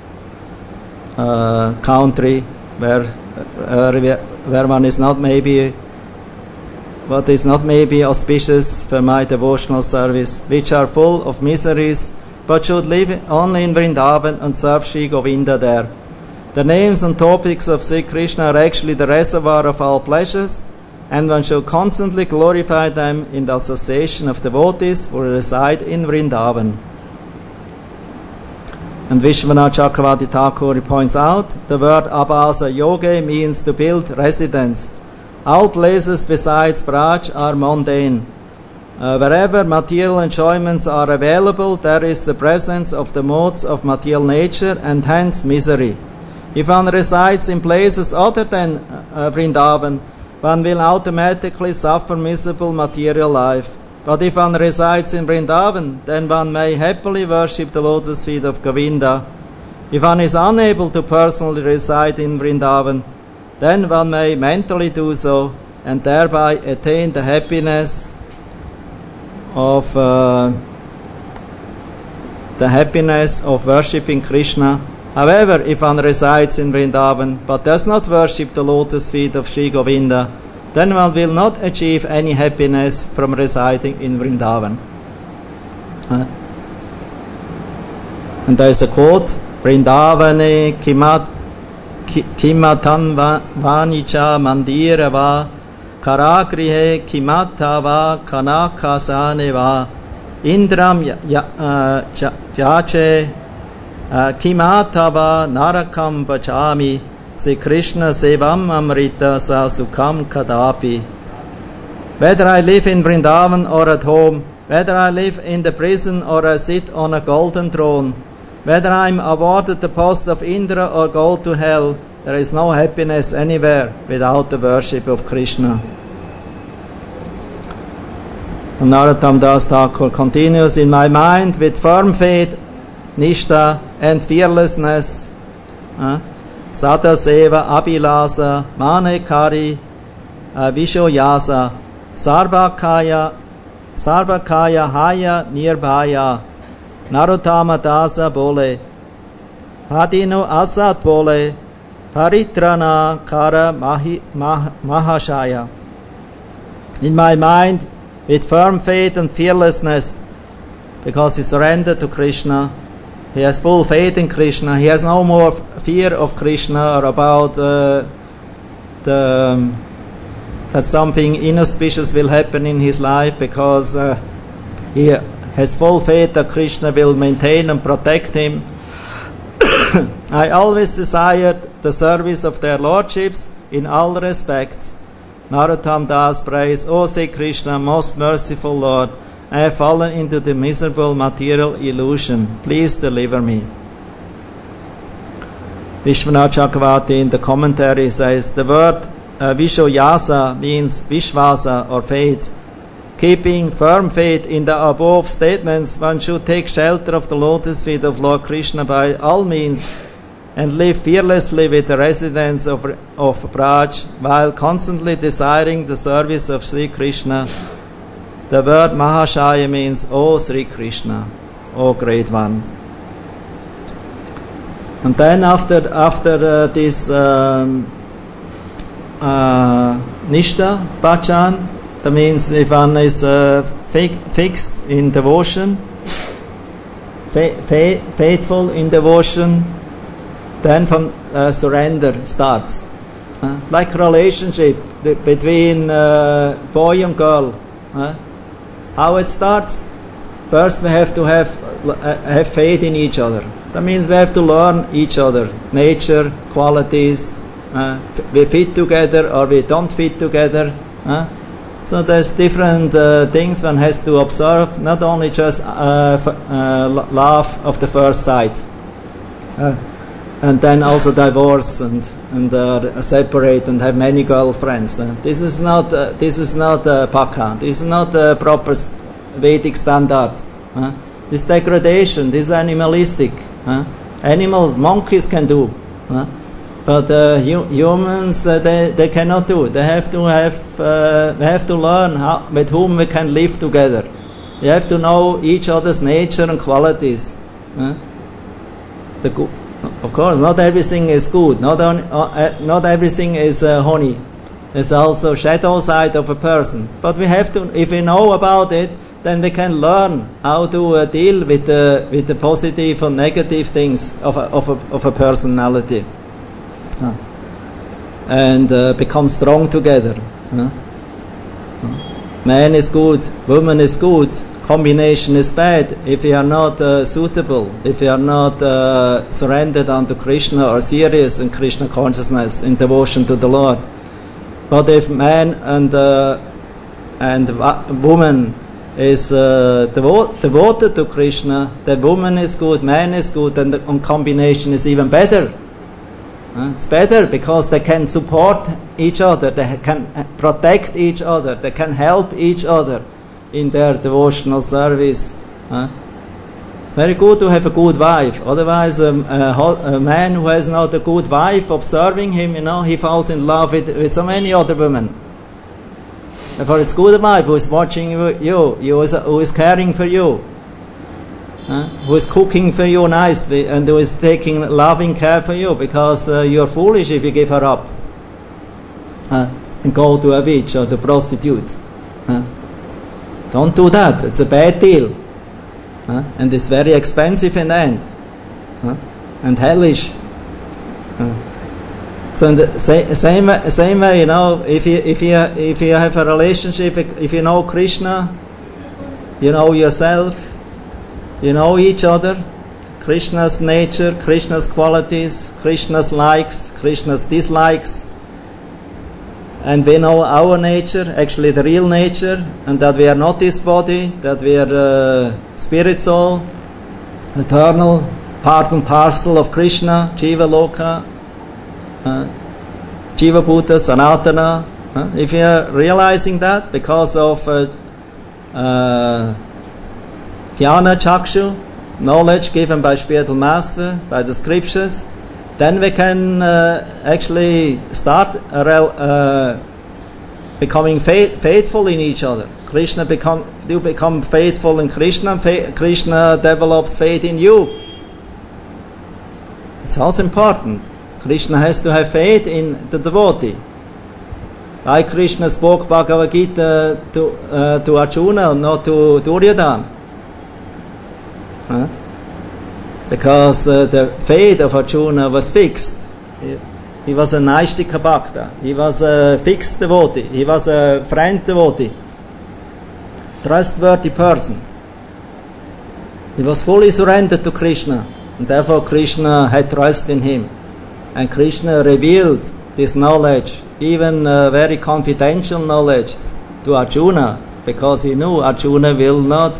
country, where one is not maybe, what is not maybe auspicious for my devotional service, which are full of miseries, but should live only in Vrindavan and serve Shri Govinda there. The names and topics of Sri Krishna are actually the reservoir of all pleasures, and one should constantly glorify them in the association of devotees who reside in Vrindavan. And Vishwanath Chakravarti Thakur points out, the word Abhasa Yoga means to build residence. All places besides Braj are mundane. Wherever material enjoyments are available, there is the presence of the modes of material nature and hence misery. If one resides in places other than Vrindavan, one will automatically suffer miserable material life. But if one resides in Vrindavan, then one may happily worship the lotus feet of Govinda. If one is unable to personally reside in Vrindavan, then one may mentally do so and thereby attain the happiness of worshipping Krishna. However, if one resides in Vrindavan but does not worship the lotus feet of Sri Govinda, then one will not achieve any happiness from residing in Vrindavan. And there is a quote, Vrindavane kimatan vanicha mandira va karagrihe kimata va kanakasane va indram yache kimata va narakam vachami Sri Krishna Sevam Amrita Sa Sukham Kadapi. Whether I live in Vrindavan or at home, whether I live in the prison or I sit on a golden throne, whether I am awarded the post of Indra or go to hell, there is no happiness anywhere without the worship of Krishna. And Narottam Das Thakur continues, in my mind with firm faith, nishtha and fearlessness, Sada Seva Abhilasa Manekari Vishoyasa Sarvakaya Haya Nirbhaya Narottama Dasa Bole Padino Asat Bole Paritrana Kara Mahashaya. In my mind, with firm faith and fearlessness, because he surrendered to Krishna, he has full faith in Krishna. He has no more fear of Krishna or about that something inauspicious will happen in his life, because he has full faith that Krishna will maintain and protect him. I always desired the service of their lordships in all respects. Narottam Das prays, O Sri Krishna, most merciful Lord, I have fallen into the miserable material illusion. Please deliver me. Vishwanath Chakravarti in the commentary says, the word Vishoyasa means Vishvasa or faith. Keeping firm faith in the above statements, one should take shelter of the lotus feet of Lord Krishna by all means and live fearlessly with the residents of Braj while constantly desiring the service of Sri Krishna. The word Mahashaya means, O Sri Krishna, O Great One. And then after this Nishtha Bhajan, that means if one is fixed in devotion, faithful in devotion, then from surrender starts. Like relationship between boy and girl. How it starts? First we have to have faith in each other. That means we have to learn each other, nature, qualities. We fit together or we don't fit together. So there's different things one has to observe, not only just love of the first sight. And then also divorce and separate and have many girlfriends. This is not Pakha. This is not the proper Vedic standard. This degradation, this animalistic. Animals, monkeys can do, but humans they cannot do. They have to learn with whom we can live together. We have to know each other's nature and qualities. Of course, not everything is good. Not everything is honey. There's also shadow side of a person. But we have to, if we know about it, then we can learn how to deal with the positive and negative things of a personality, and become strong together. Man is good, woman is good, combination is bad if we are not suitable, if we are not surrendered unto Krishna or serious in Krishna consciousness, in devotion to the Lord. But if man and woman is devoted to Krishna, the woman is good, man is good, and the combination is even better. It's better because they can support each other, they can protect each other, they can help each other in their devotional service. It's very good to have a good wife. Otherwise, a man who has not a good wife observing him, he falls in love with so many other women. Therefore, it's good a wife who is watching you, who is caring for you, who is cooking for you nicely, and who is taking loving care for you, because you're foolish if you give her up and go to a witch or to prostitute. Don't do that. It's a bad deal. And it's very expensive in the end. And hellish. So in the same way, if you have a relationship, if you know Krishna, you know yourself, you know each other, Krishna's nature, Krishna's qualities, Krishna's likes, Krishna's dislikes, and we know our nature, actually the real nature, and that we are not this body, that we are spirit soul, eternal, part and parcel of Krishna, Jiva Loka, Jiva Bhuta, Sanatana. If you are realizing that because of Jnana Chakshu, knowledge given by spiritual master, by the scriptures, then we can actually start becoming faithful in each other. You become faithful in Krishna, Krishna develops faith in you. It's also important. Krishna has to have faith in the devotee. Why Krishna spoke Bhagavad Gita to Arjuna, not to Duryodhana? Because the faith of Arjuna was fixed. He was a Naishtika Bhakta. He was a fixed devotee. He was a friend devotee. Trustworthy person. He was fully surrendered to Krishna. And therefore Krishna had trust in him. And Krishna revealed this knowledge, even very confidential knowledge, to Arjuna. Because he knew Arjuna will not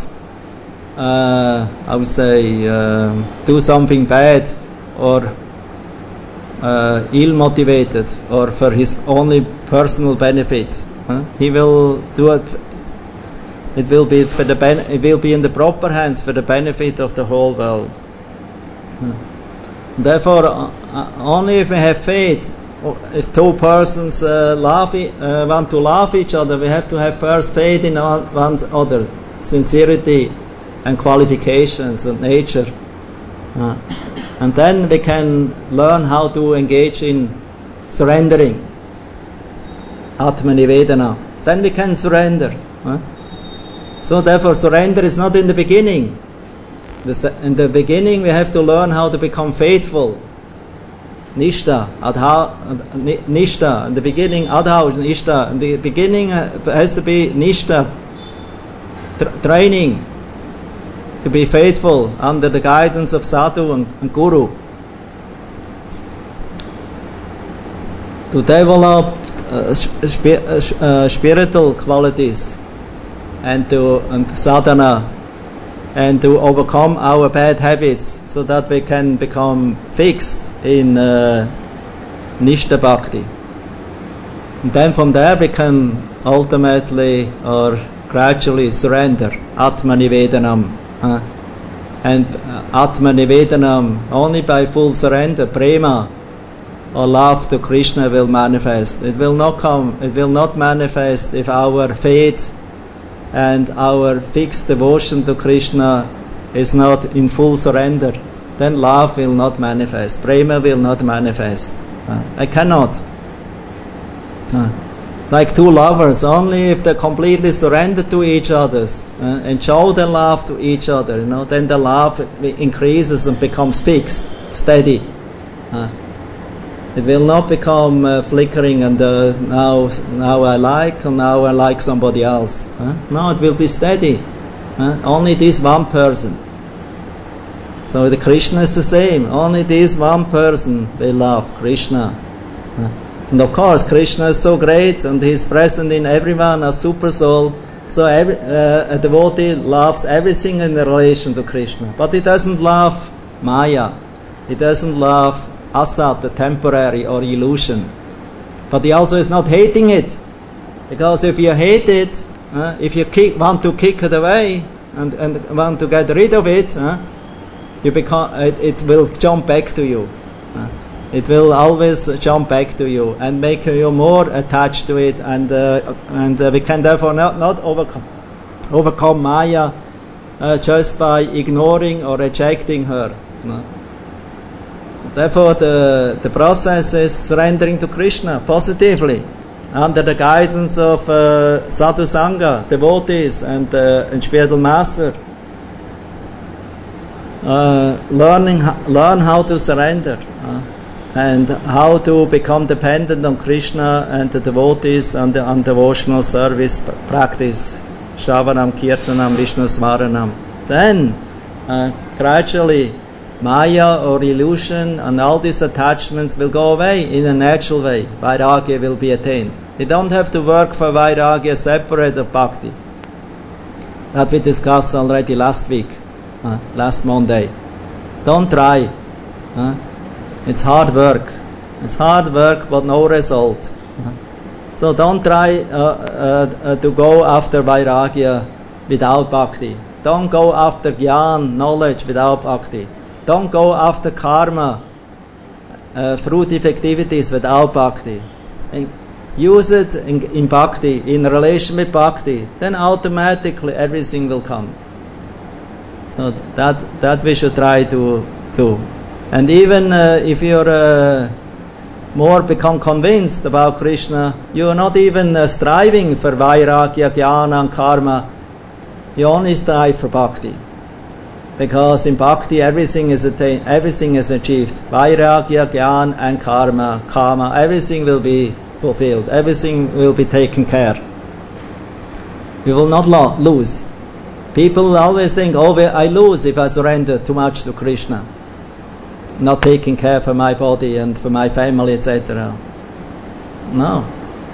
do something bad or ill-motivated or for his only personal benefit. He will do it. It will be in the proper hands for the benefit of the whole world. Therefore, only if we have faith, if two persons want to love each other, we have to have first faith in one another, sincerity and qualifications and nature. And then we can learn how to engage in surrendering, Atmanivedana. Then we can surrender. So therefore surrender is not in the beginning. In the beginning we have to learn how to become faithful. Nishta, Nishta. In the beginning, Adha, Nishta. In the beginning has to be Nishta, training to be faithful under the guidance of Sadhu and Guru. To develop spiritual qualities and sadhana, and to overcome our bad habits so that we can become fixed in Nishta Bhakti. And then from there we can ultimately or gradually surrender, Atmanivedanam. And Atmanivedanam, only by full surrender, prema or love to Krishna will manifest. It will not manifest if our faith and our fixed devotion to Krishna is not in full surrender. Then love will not manifest, prema will not manifest. I cannot. Like two lovers, only if they completely surrender to each other and show their love to each other, then the love increases and becomes fixed, steady. It will not become flickering and now I like and now I like somebody else. No, it will be steady. Only this one person. So the Krishna is the same. Only this one person will love Krishna. And of course, Krishna is so great and he is present in everyone as super soul. So a devotee loves everything in relation to Krishna. But he doesn't love Maya. He doesn't love asat, the temporary or illusion. But he also is not hating it. Because if you hate it, if you want to kick it away and want to get rid of it, it will jump back to you. It will always jump back to you and make you more attached to it, and we can therefore not overcome Maya just by ignoring or rejecting her. Therefore, the process is surrendering to Krishna positively, under the guidance of sadhu sangha, devotees, and spiritual master. Learn how to surrender. And how to become dependent on Krishna and the devotees and on devotional service practice, Shravanam, Kirtanam, Vishnu Smaranam. Then, gradually, Maya or illusion and all these attachments will go away in a natural way. Vairagya will be attained. You don't have to work for Vairagya separate of Bhakti. That we discussed already last week, last Monday. Don't try. It's hard work. It's hard work, but no result. So don't try to go after Vairagya without Bhakti. Don't go after Gyan, knowledge, without Bhakti. Don't go after karma, fruitive activities, without Bhakti. And use it in Bhakti, in relation with Bhakti. Then automatically everything will come. So that we should try to do. And even if you're more become convinced about Krishna, you are not even striving for Vairagya, Jnana and Karma. You only strive for Bhakti. Because in Bhakti everything is attained, everything is achieved. Vairagya, Jnana and Karma, everything will be fulfilled. Everything will be taken care. You will not lose. People always think, I lose if I surrender too much to Krishna. Not taking care for my body and for my family, etc. No.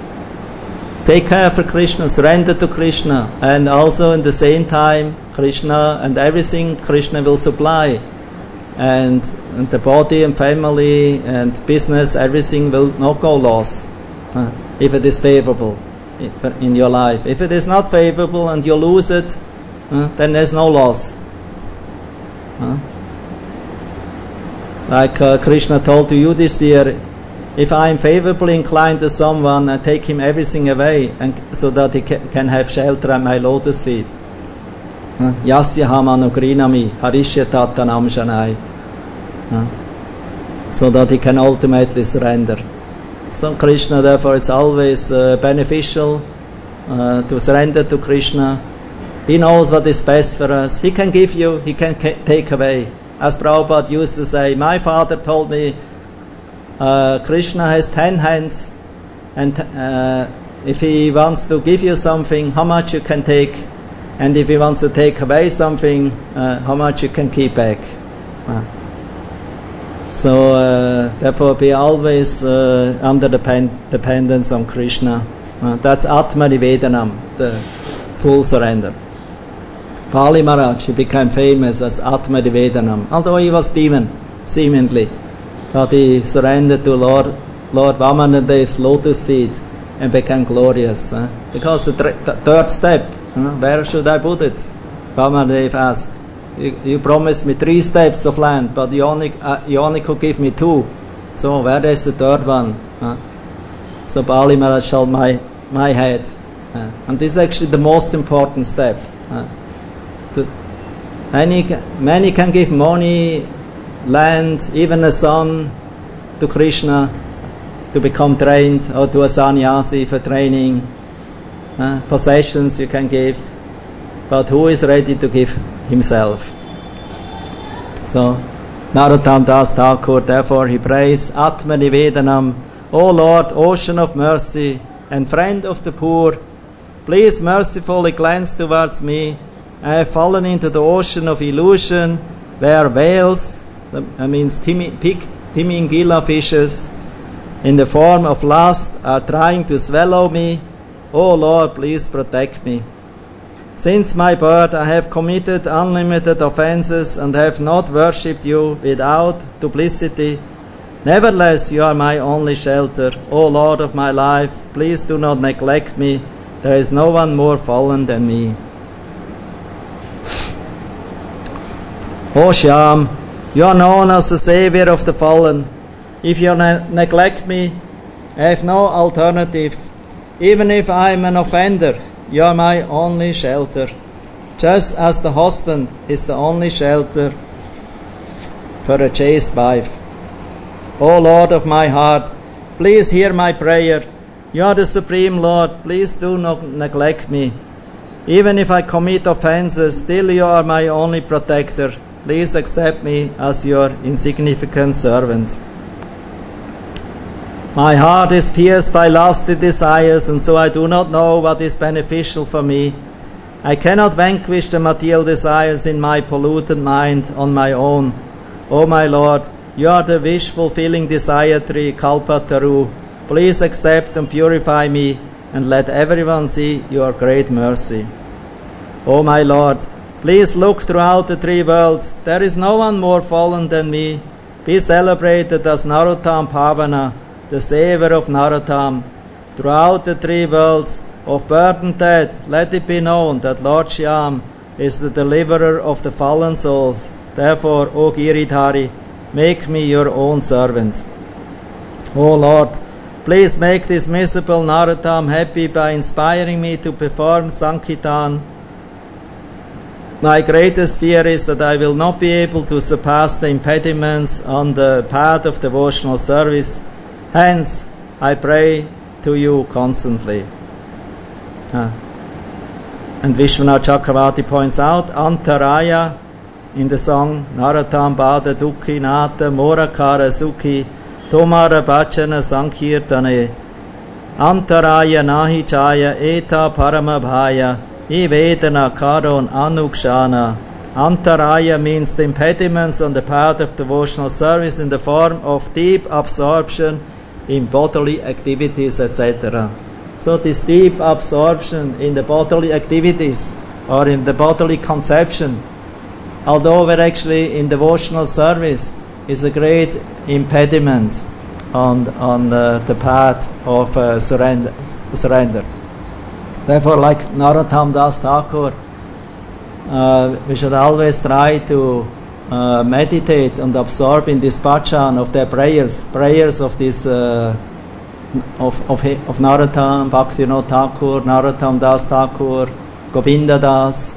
Take care for Krishna, surrender to Krishna, and also in the same time, Krishna and everything Krishna will supply. And the body and family and business, everything will not go lost if it is favorable in your life. If it is not favorable and you lose it, then there's no loss. Like Krishna told to Yudhishthira, if I am favorably inclined to someone, I take him everything away, and so that he can have shelter at my lotus feet. Yasyaham anugrinami harishya tattanam shanai. So that he can ultimately surrender. So Krishna, therefore, it's always beneficial to surrender to Krishna. He knows what is best for us. He can give you, he can take away. As Prabhupada used to say, my father told me, Krishna has 10 hands, and if he wants to give you something, how much you can take, and if he wants to take away something, how much you can keep back. So therefore be always under dependence on Krishna. That's Atma Nivedanam, the full surrender. Bali Maharaj, he became famous as Atma Nivedanam, although he was demon, seemingly. But he surrendered to Lord Vamanadev's lotus feet and became glorious. Because the third step, where should I put it? Vamanadev asked, you promised me 3 steps of land, but you only could give me 2. So where is the third one? So Bali Maharaj held my head. And this is actually the most important step. Many can give money, land, even a son to Krishna to become trained, or to a sannyasi for training. Possessions you can give, but who is ready to give himself? So Narottam Das Thakur, therefore he prays Atma Nivedanam, O Lord, ocean of mercy and friend of the poor, please mercifully glance towards me I have fallen into the ocean of illusion, where whales, that means Timingila fishes, in the form of lust, are trying to swallow me. Oh Lord, please protect me. Since my birth I have committed unlimited offenses and have not worshipped you without duplicity. Nevertheless, you are my only shelter. O Lord of my life, please do not neglect me. There is no one more fallen than me. O Shyam, you are known as the Savior of the fallen. If you neglect me, I have no alternative. Even if I am an offender, you are my only shelter, just as the husband is the only shelter for a chaste wife. O Lord of my heart, please hear my prayer. You are the Supreme Lord, please do not neglect me. Even if I commit offenses, still you are my only protector. Please accept me as your insignificant servant. My heart is pierced by lusty desires, and so I do not know what is beneficial for me. I cannot vanquish the material desires in my polluted mind on my own. O my Lord, you are the wish-fulfilling desire tree, Kalpataru. Please accept and purify me, and let everyone see your great mercy. O my Lord, please look throughout the three worlds. There is no one more fallen than me. Be celebrated as Narottam Pavana, the Savior of Narottam. Throughout the three worlds of birth and death, let it be known that Lord Shyam is the deliverer of the fallen souls. Therefore, O Giridhari, make me your own servant. O Lord, please make this miserable Narottam happy by inspiring me to perform Sankirtan. My greatest fear is that I will not be able to surpass the impediments on the path of devotional service. Hence, I pray to you constantly. And Vishwanath Chakravarti points out, Antaraya, in the song, Narottam Bada Dukhi Nata Morakara Sukhi Tomara Bachana Sankirtane Antaraya Nahi Chaya Eta Parama Bhaya I Vedana Karon Anukshana. Antaraya means the impediments on the path of devotional service in the form of deep absorption in bodily activities, etc. So this deep absorption in the bodily activities or in the bodily conception, although we're actually in devotional service, is a great impediment on the path of surrender. Therefore, like Narottam Das Thakur, we should always try to meditate and absorb in this bhajan of their prayers of this of Narottam, Bhaktivinoda Thakur, Narottam Das Thakur, Govinda Das.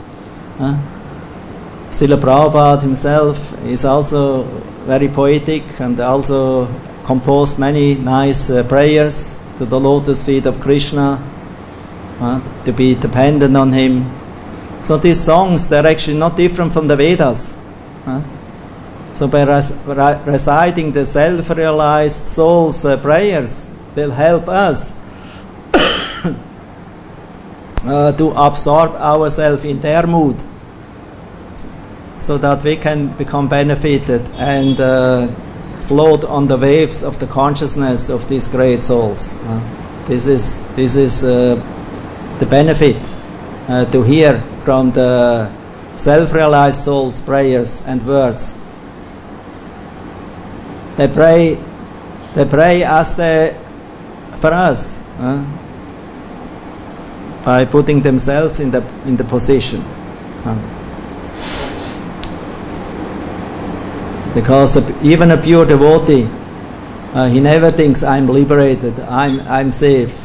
Srila Prabhupada himself is also very poetic and also composed many nice prayers to the lotus feet of Krishna, to be dependent on him. So these songs, they're actually not different from the Vedas. So by reciting the self-realized soul's prayers will help us to absorb ourselves in their mood, so that we can become benefited and float on the waves of the consciousness of these great souls. This is the benefit to hear from the self-realized soul's prayers and words. They pray as they for us, by putting themselves in the position. Because even a pure devotee, he never thinks, I'm liberated, I'm safe.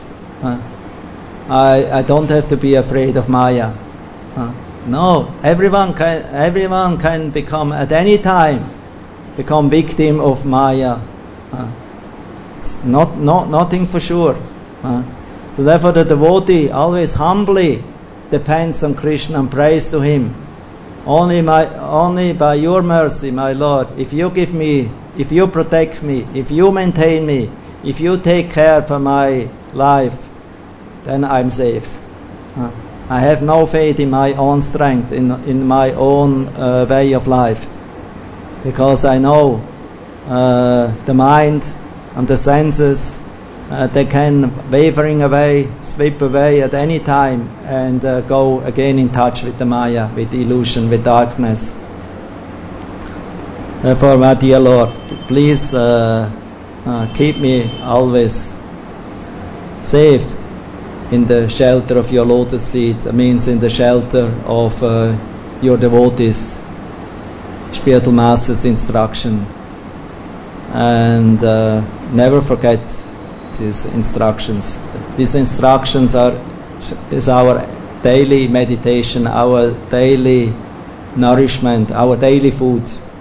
I don't have to be afraid of Maya. No, everyone can become at any time victim of Maya. It's nothing for sure. So therefore, the devotee always humbly depends on Krishna and prays to him. Only by your mercy, my Lord, if you give me, if you protect me, if you maintain me, if you take care for my life, then I'm safe. I have no faith in my own strength, in my own way of life, because I know the mind and the senses, they can wavering away, slip away at any time, and go again in touch with the Maya, with illusion, with darkness. Therefore, my dear Lord, please keep me always safe in the shelter of your lotus feet. That means in the shelter of your devotees' spiritual master's instruction. And never forget these instructions. These instructions is our daily meditation, our daily nourishment, our daily food.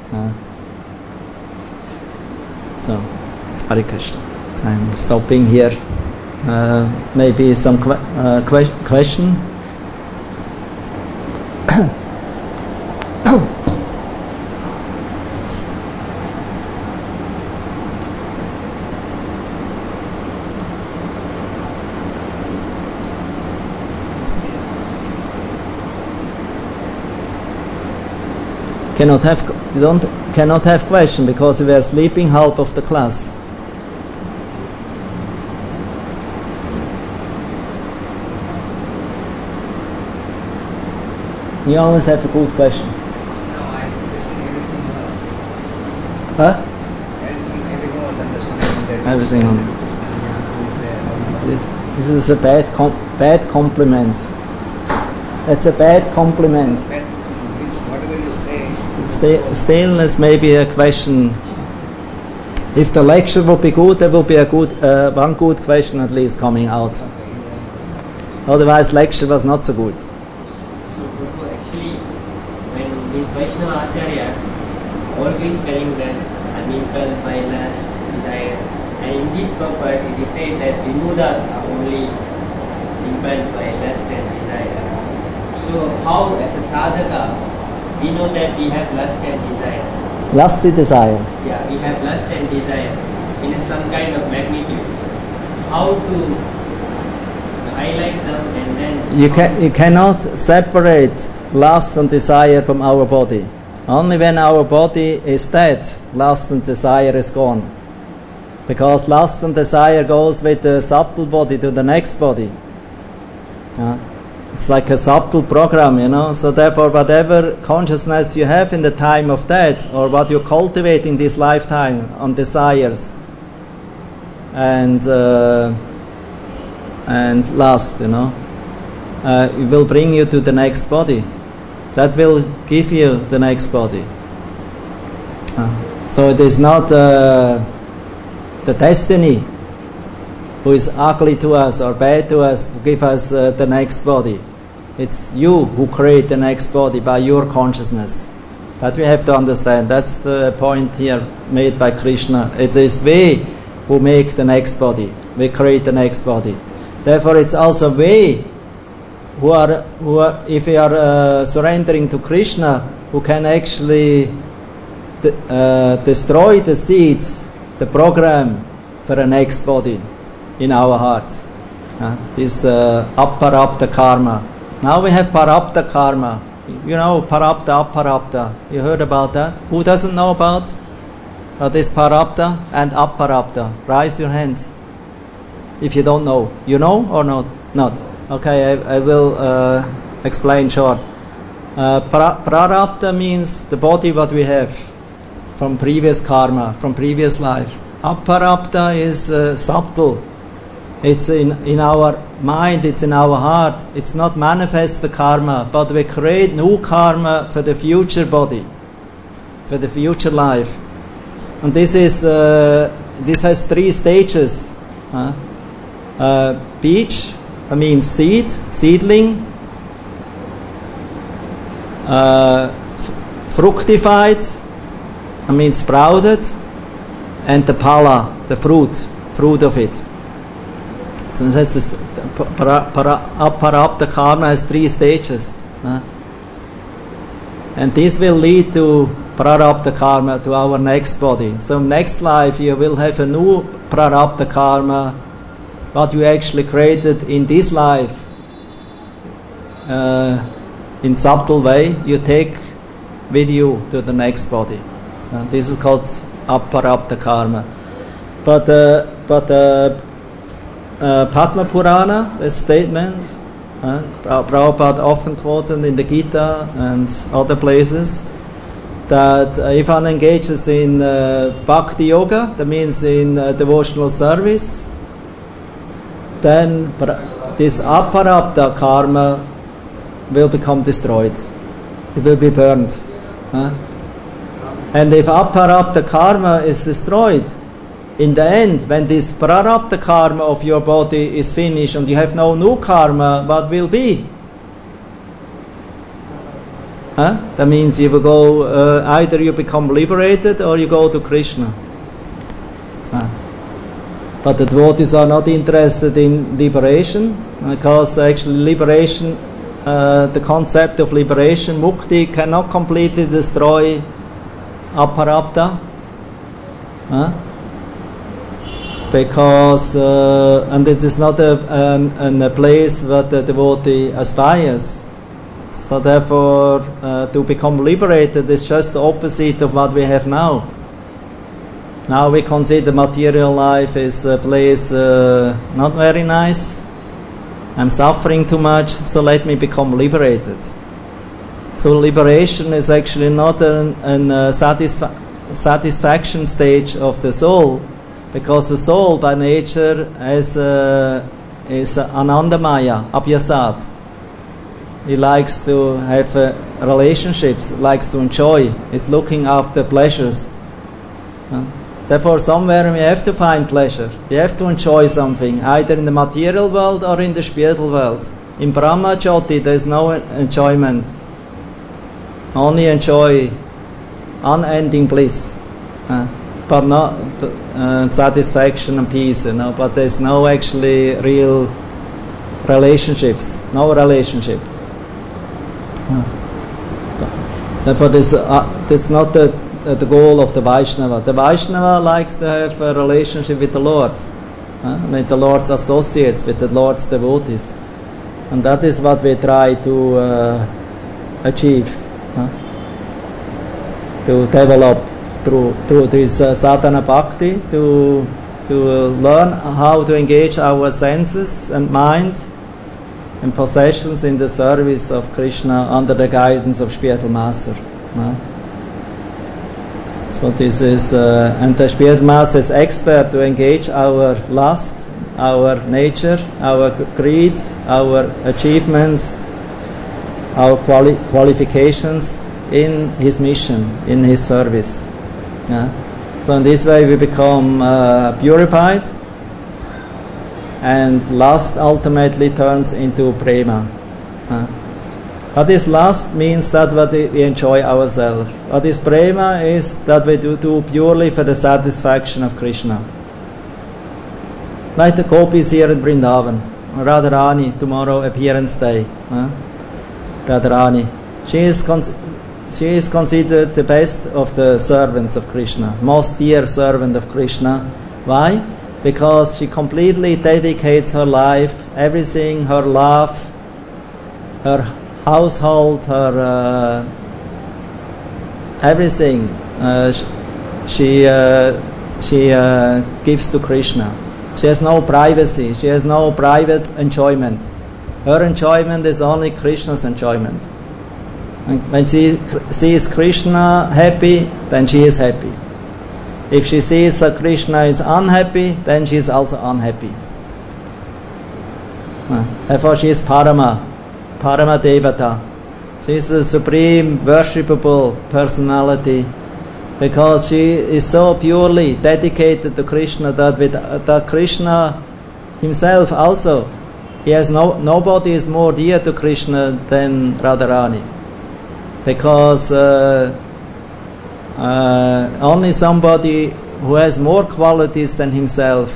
So, Hare Krishna. I'm stopping here. Maybe some question? Cannot have question because we are sleeping half of the class. You always have a good question. No, I listen everything was. Huh? Everything was understanding that. Everything on. Everything is there. This is a bad compliment. That's a bad compliment. Means whatever you say. Still, it's maybe a question. If the lecture would be good, there will be a good one good question at least coming out. Otherwise, lecture was not so good. Actually, when these Vaishnava Acharyas always telling that unimpelled by lust, desire, and in this purport it is said that Vimudas are only impelled by lust and desire. So how as a sadhaka we know that we have lust and desire? Lusty desire. Yeah, we have lust and desire in some kind of magnitude. How to highlight them and then... You cannot separate lust and desire from our body. Only when our body is dead, lust and desire is gone. Because lust and desire goes with the subtle body to the next body. It's like a subtle program, So therefore, whatever consciousness you have in the time of death, or what you cultivate in this lifetime on desires and lust, it will bring you to the next body. That will give you the next body. So it is not the destiny who is ugly to us or bad to us to give us the next body. It's you who create the next body by your consciousness. That we have to understand. That's the point here made by Krishna. It is we who make the next body. We create the next body. Therefore, it's also we who are if we are surrendering to Krishna, who can actually destroy the seeds, the program for the next body in our heart. This aparabdha karma. Now we have parabdha karma. Parabdha, aparabdha. You heard about that? Who doesn't know about this parabdha and aparabdha? Raise your hands if you don't know. You know or not? Not. Okay, I will explain short. Prarabdha means the body what we have from previous karma, from previous life. Aparabdha is subtle. It's in our mind, it's in our heart. It's not manifest the karma, but we create new karma for the future body, for the future life. And this has 3 stages. Beach, that means seedling, fructified, that means sprouted, and the pala, the fruit of it. So that's aparabdha karma has 3 stages. And this will lead to prarabdha karma, to our next body. So next life you will have a new prarabdha karma, what you actually created in this life. in subtle way, you take with you to the next body. This is called aparabdha karma. But Padma Purana, a statement, Prabhupada often quoted in the Gita and other places, that if one engages in bhakti yoga, that means in devotional service, then this aparabdha karma will become destroyed. It will be burned. And if aparabdha karma is destroyed, in the end, when this prarabdha karma of your body is finished and you have no new karma, what will be? That means you will go, either you become liberated or you go to Krishna. But the devotees are not interested in liberation, because actually liberation, the concept of liberation, mukti, cannot completely destroy aparabdha. Because, and it is not a place where the devotee aspires. So therefore, to become liberated is just the opposite of what we have now. Now we consider material life is a place not very nice. I'm suffering too much, so let me become liberated. So liberation is actually not a satisfaction stage of the soul, because the soul by nature is anandamaya, abhyasat. He likes to have relationships, likes to enjoy, is looking after pleasures. Therefore, somewhere we have to find pleasure. We have to enjoy something, either in the material world or in the spiritual world. In Brahma Jyoti, there is no enjoyment. Only enjoy unending bliss, but not satisfaction and peace. But there is no actually real relationships, no relationship. Therefore, this is not the goal of the Vaishnava. The Vaishnava likes to have a relationship with the Lord, with the Lord's associates, with the Lord's devotees. And that is what we try to achieve, to develop through this sadhana bhakti, to learn how to engage our senses and mind and possessions in the service of Krishna under the guidance of spiritual master. So this is, and the spiritual master is expert to engage our lust, our nature, our greed, our achievements, our qualifications in his mission, in his service. So in this way we become purified, and lust ultimately turns into prema. What is lust means that what we enjoy ourselves. What is prema is that we do purely for the satisfaction of Krishna. Like the gopis here in Vrindavan, Radharani, tomorrow appearance day. Radharani, she is considered the best of the servants of Krishna, most dear servant of Krishna. Why? Because she completely dedicates her life, everything, her love, her household, her everything, she gives to Krishna. She has no privacy, she has no private enjoyment. Her enjoyment is only Krishna's enjoyment. And when she sees Krishna happy, then she is happy. If she sees that Krishna is unhappy, then she is also unhappy. Therefore she is Parama Devata. She is the supreme worshipable personality, because she is so purely dedicated to Krishna that Krishna himself also, he has nobody is more dear to Krishna than Radharani. Because only somebody who has more qualities than himself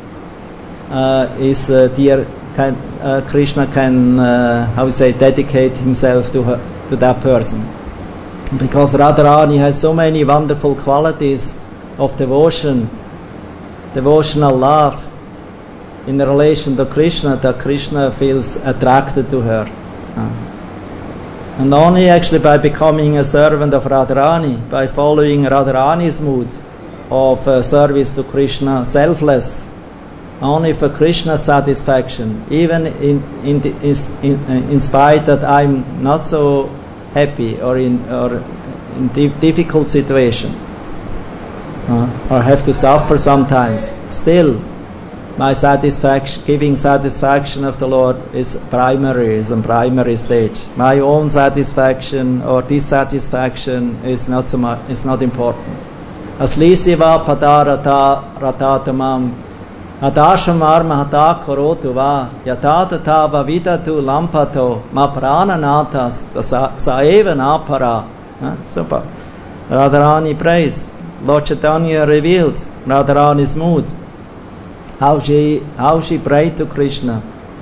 is dear. Krishna can, dedicate himself to that person. Because Radharani has so many wonderful qualities of devotion, devotional love in relation to Krishna, that Krishna feels attracted to her. And only actually by becoming a servant of Radharani, by following Radharani's mood of service to Krishna, selfless, only for Krishna's satisfaction, even in spite that I'm not so happy or in difficult situation, or have to suffer sometimes, still my satisfaction, giving satisfaction of the Lord is a primary stage. My own satisfaction or dissatisfaction is not so much, is not important. Aslisiva padarata ratatamam adashamarma hata korotu va yatata va vidatu lampato ma prananatas saeva napara. Super. Radharani prays. Lord Chaitanya revealed Radharani's mood. How she prayed to Krishna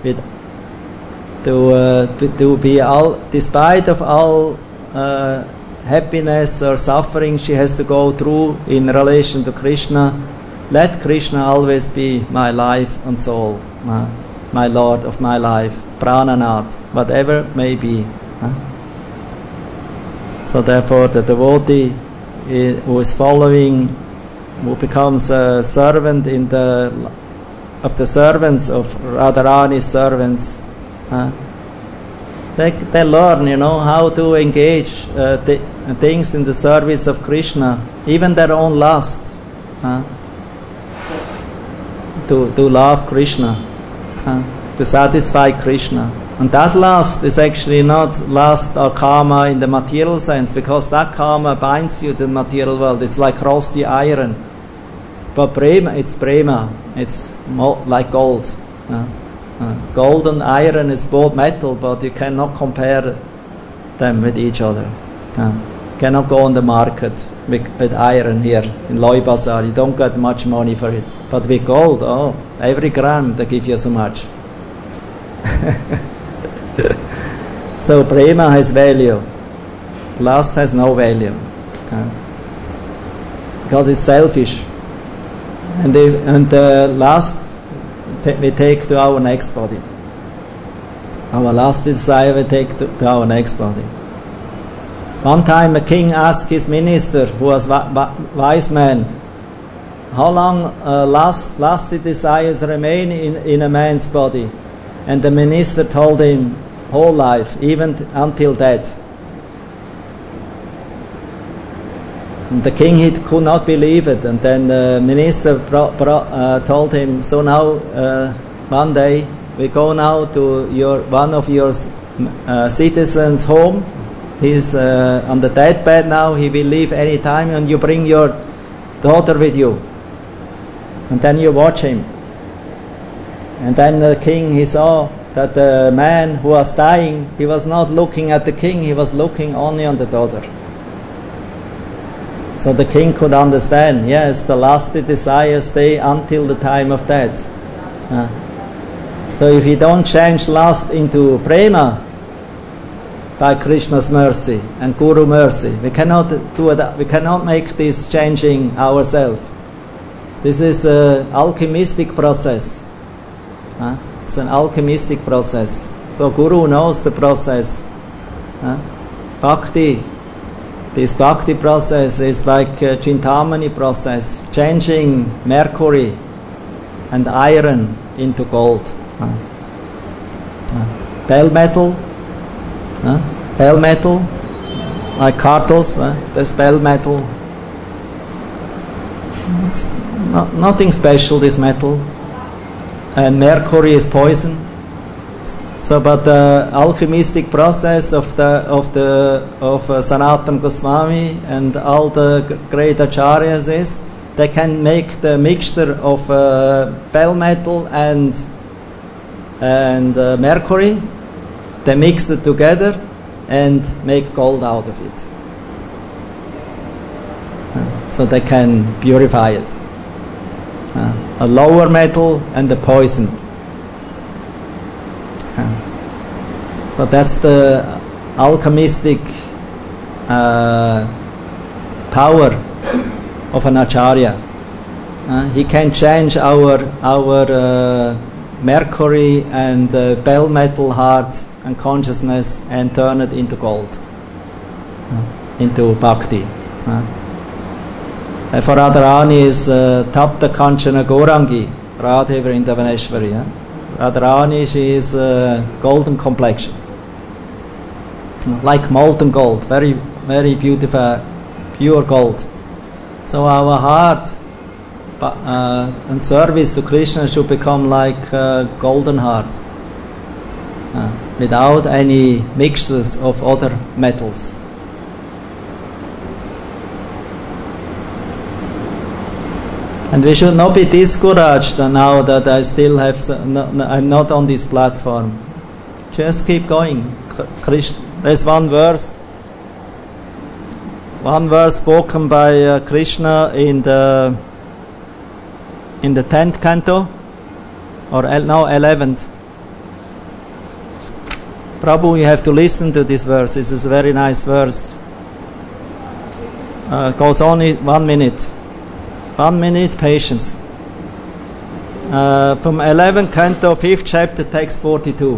to be all, despite of all happiness or suffering she has to go through in relation to Krishna, let Krishna always be my life and soul, my Lord of my life, Prananath, whatever may be. So therefore the devotee who is following, who becomes a servant of the servants of Radharani's servants, they learn, how to engage things in the service of Krishna, even their own lust, to love Krishna, to satisfy Krishna. And that lust is actually not lust or karma in the material sense, because that karma binds you to the material world. It's like rusty iron. But prema, it's like gold. Gold and iron is both metal, but you cannot compare them with each other. Cannot go on the market with iron here in Loy Bazaar. You don't get much money for it. But with gold, every gram they give you so much. So prema has value. Lust has no value. Because it's selfish. And the last we take to our next body. Our last desire we take to our next body. One time a king asked his minister, who was wise man, how long lasted desires remain in a man's body? And the minister told him, whole life, even until death. The king could not believe it, and then the minister told him, so now one day we go now to one of your citizens' home. He's on the deathbed now, he will leave any time, and you bring your daughter with you, and then you watch him. And then the king, he saw that the man who was dying, he was not looking at the king, he was looking only on the daughter. So the king could understand, yes, the lusty desires stay until the time of death. So if we don't change lust into prema by Krishna's mercy and Guru mercy, we cannot do it. We cannot make this changing ourselves. This is an alchemistic process. It's an alchemistic process. So Guru knows the process. Bhakti. This bhakti process is like a Chintamani process, changing mercury and iron into gold. Bell metal, like cartels, there's bell metal. It's nothing special, this metal. And mercury is poison. So, but the alchemistic process of Sanatana Goswami and all the great acharyas is they can make the mixture of bell metal and mercury. They mix it together and make gold out of it. So they can purify it. A lower metal and the poison. So that's the alchemistic power of an acharya. He can change our mercury and bell metal heart and consciousness and turn it into gold, into bhakti. For Radharani is Tapta Kanchana Gaurangi, Radhe Vrindavaneshwari. Radharani, she is golden complexion, like molten gold, very, very beautiful, pure gold. So our heart and service to Krishna should become like golden heart, without any mixtures of other metals. And we should not be discouraged now that I still have, I'm not on this platform. Just keep going. There's one verse spoken by Krishna in the 10th canto, or now 11th. Prabhu, you have to listen to this verse. This is a very nice verse. Goes only 1 minute. 1 minute, patience. From 11th canto, 5th chapter, text 42.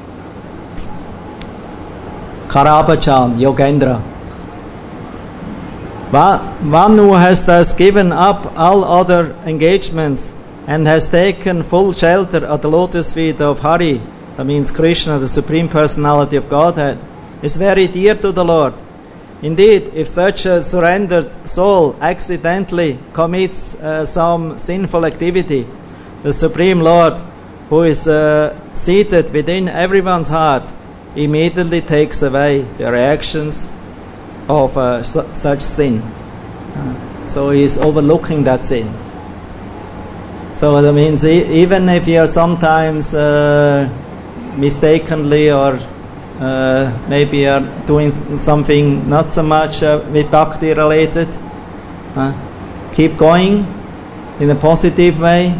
Karabachan, Yogendra. One who has thus given up all other engagements and has taken full shelter at the lotus feet of Hari, that means Krishna, the Supreme Personality of Godhead, is very dear to the Lord. Indeed, if such a surrendered soul accidentally commits some sinful activity, the Supreme Lord, who is seated within everyone's heart, immediately takes away the reactions of such sin. So he is overlooking that sin. So that means even if you are sometimes mistakenly or maybe you are doing something not so much with bhakti related, keep going in a positive way,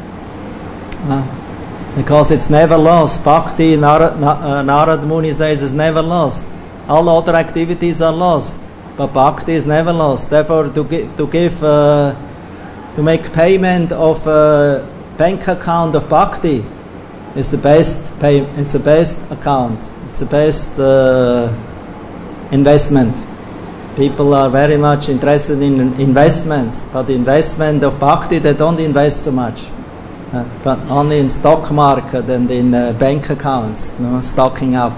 because it's never lost. Bhakti, Narad Muni says, is never lost. All other activities are lost, but bhakti is never lost. Therefore, to make payment of a bank account of bhakti is the best it's the best account. It's the best investment. People are very much interested in investments, but the investment of bhakti, they don't invest so much, but only in stock market and in bank accounts, stocking up,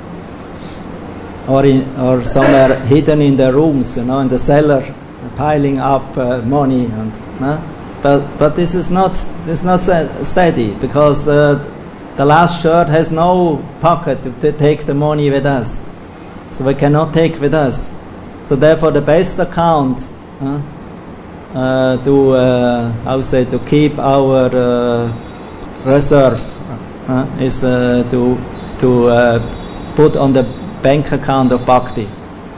or somewhere hidden in the rooms, in the cellar, piling up money, and but this is not steady, because the last shirt has no pocket to take the money with us, so we cannot take with us. So therefore, the best account to keep our reserve is to put on the bank account of bhakti,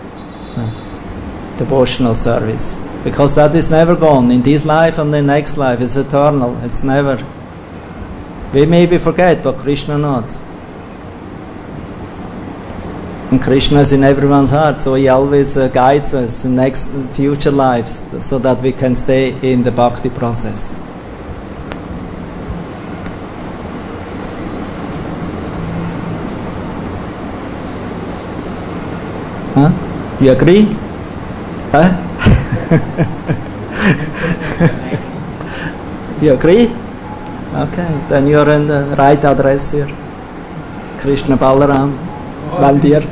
devotional service, because that is never gone in this life and the next life. It's eternal. It's never. We maybe forget, but Krishna not. And Krishna is in everyone's heart, so he always guides us in future lives, so that we can stay in the bhakti process. You agree? You agree? Okay, then you're in the right address here. Krishna Balaram Mandir.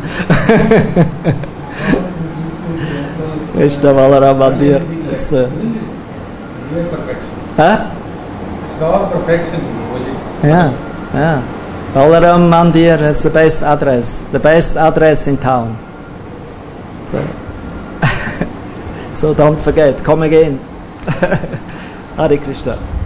Krishna Balaram Mandir. It's perfection. It's all perfection. Yeah. Balaram Mandir is the best address in town. So don't forget, come again. Hare Krishna.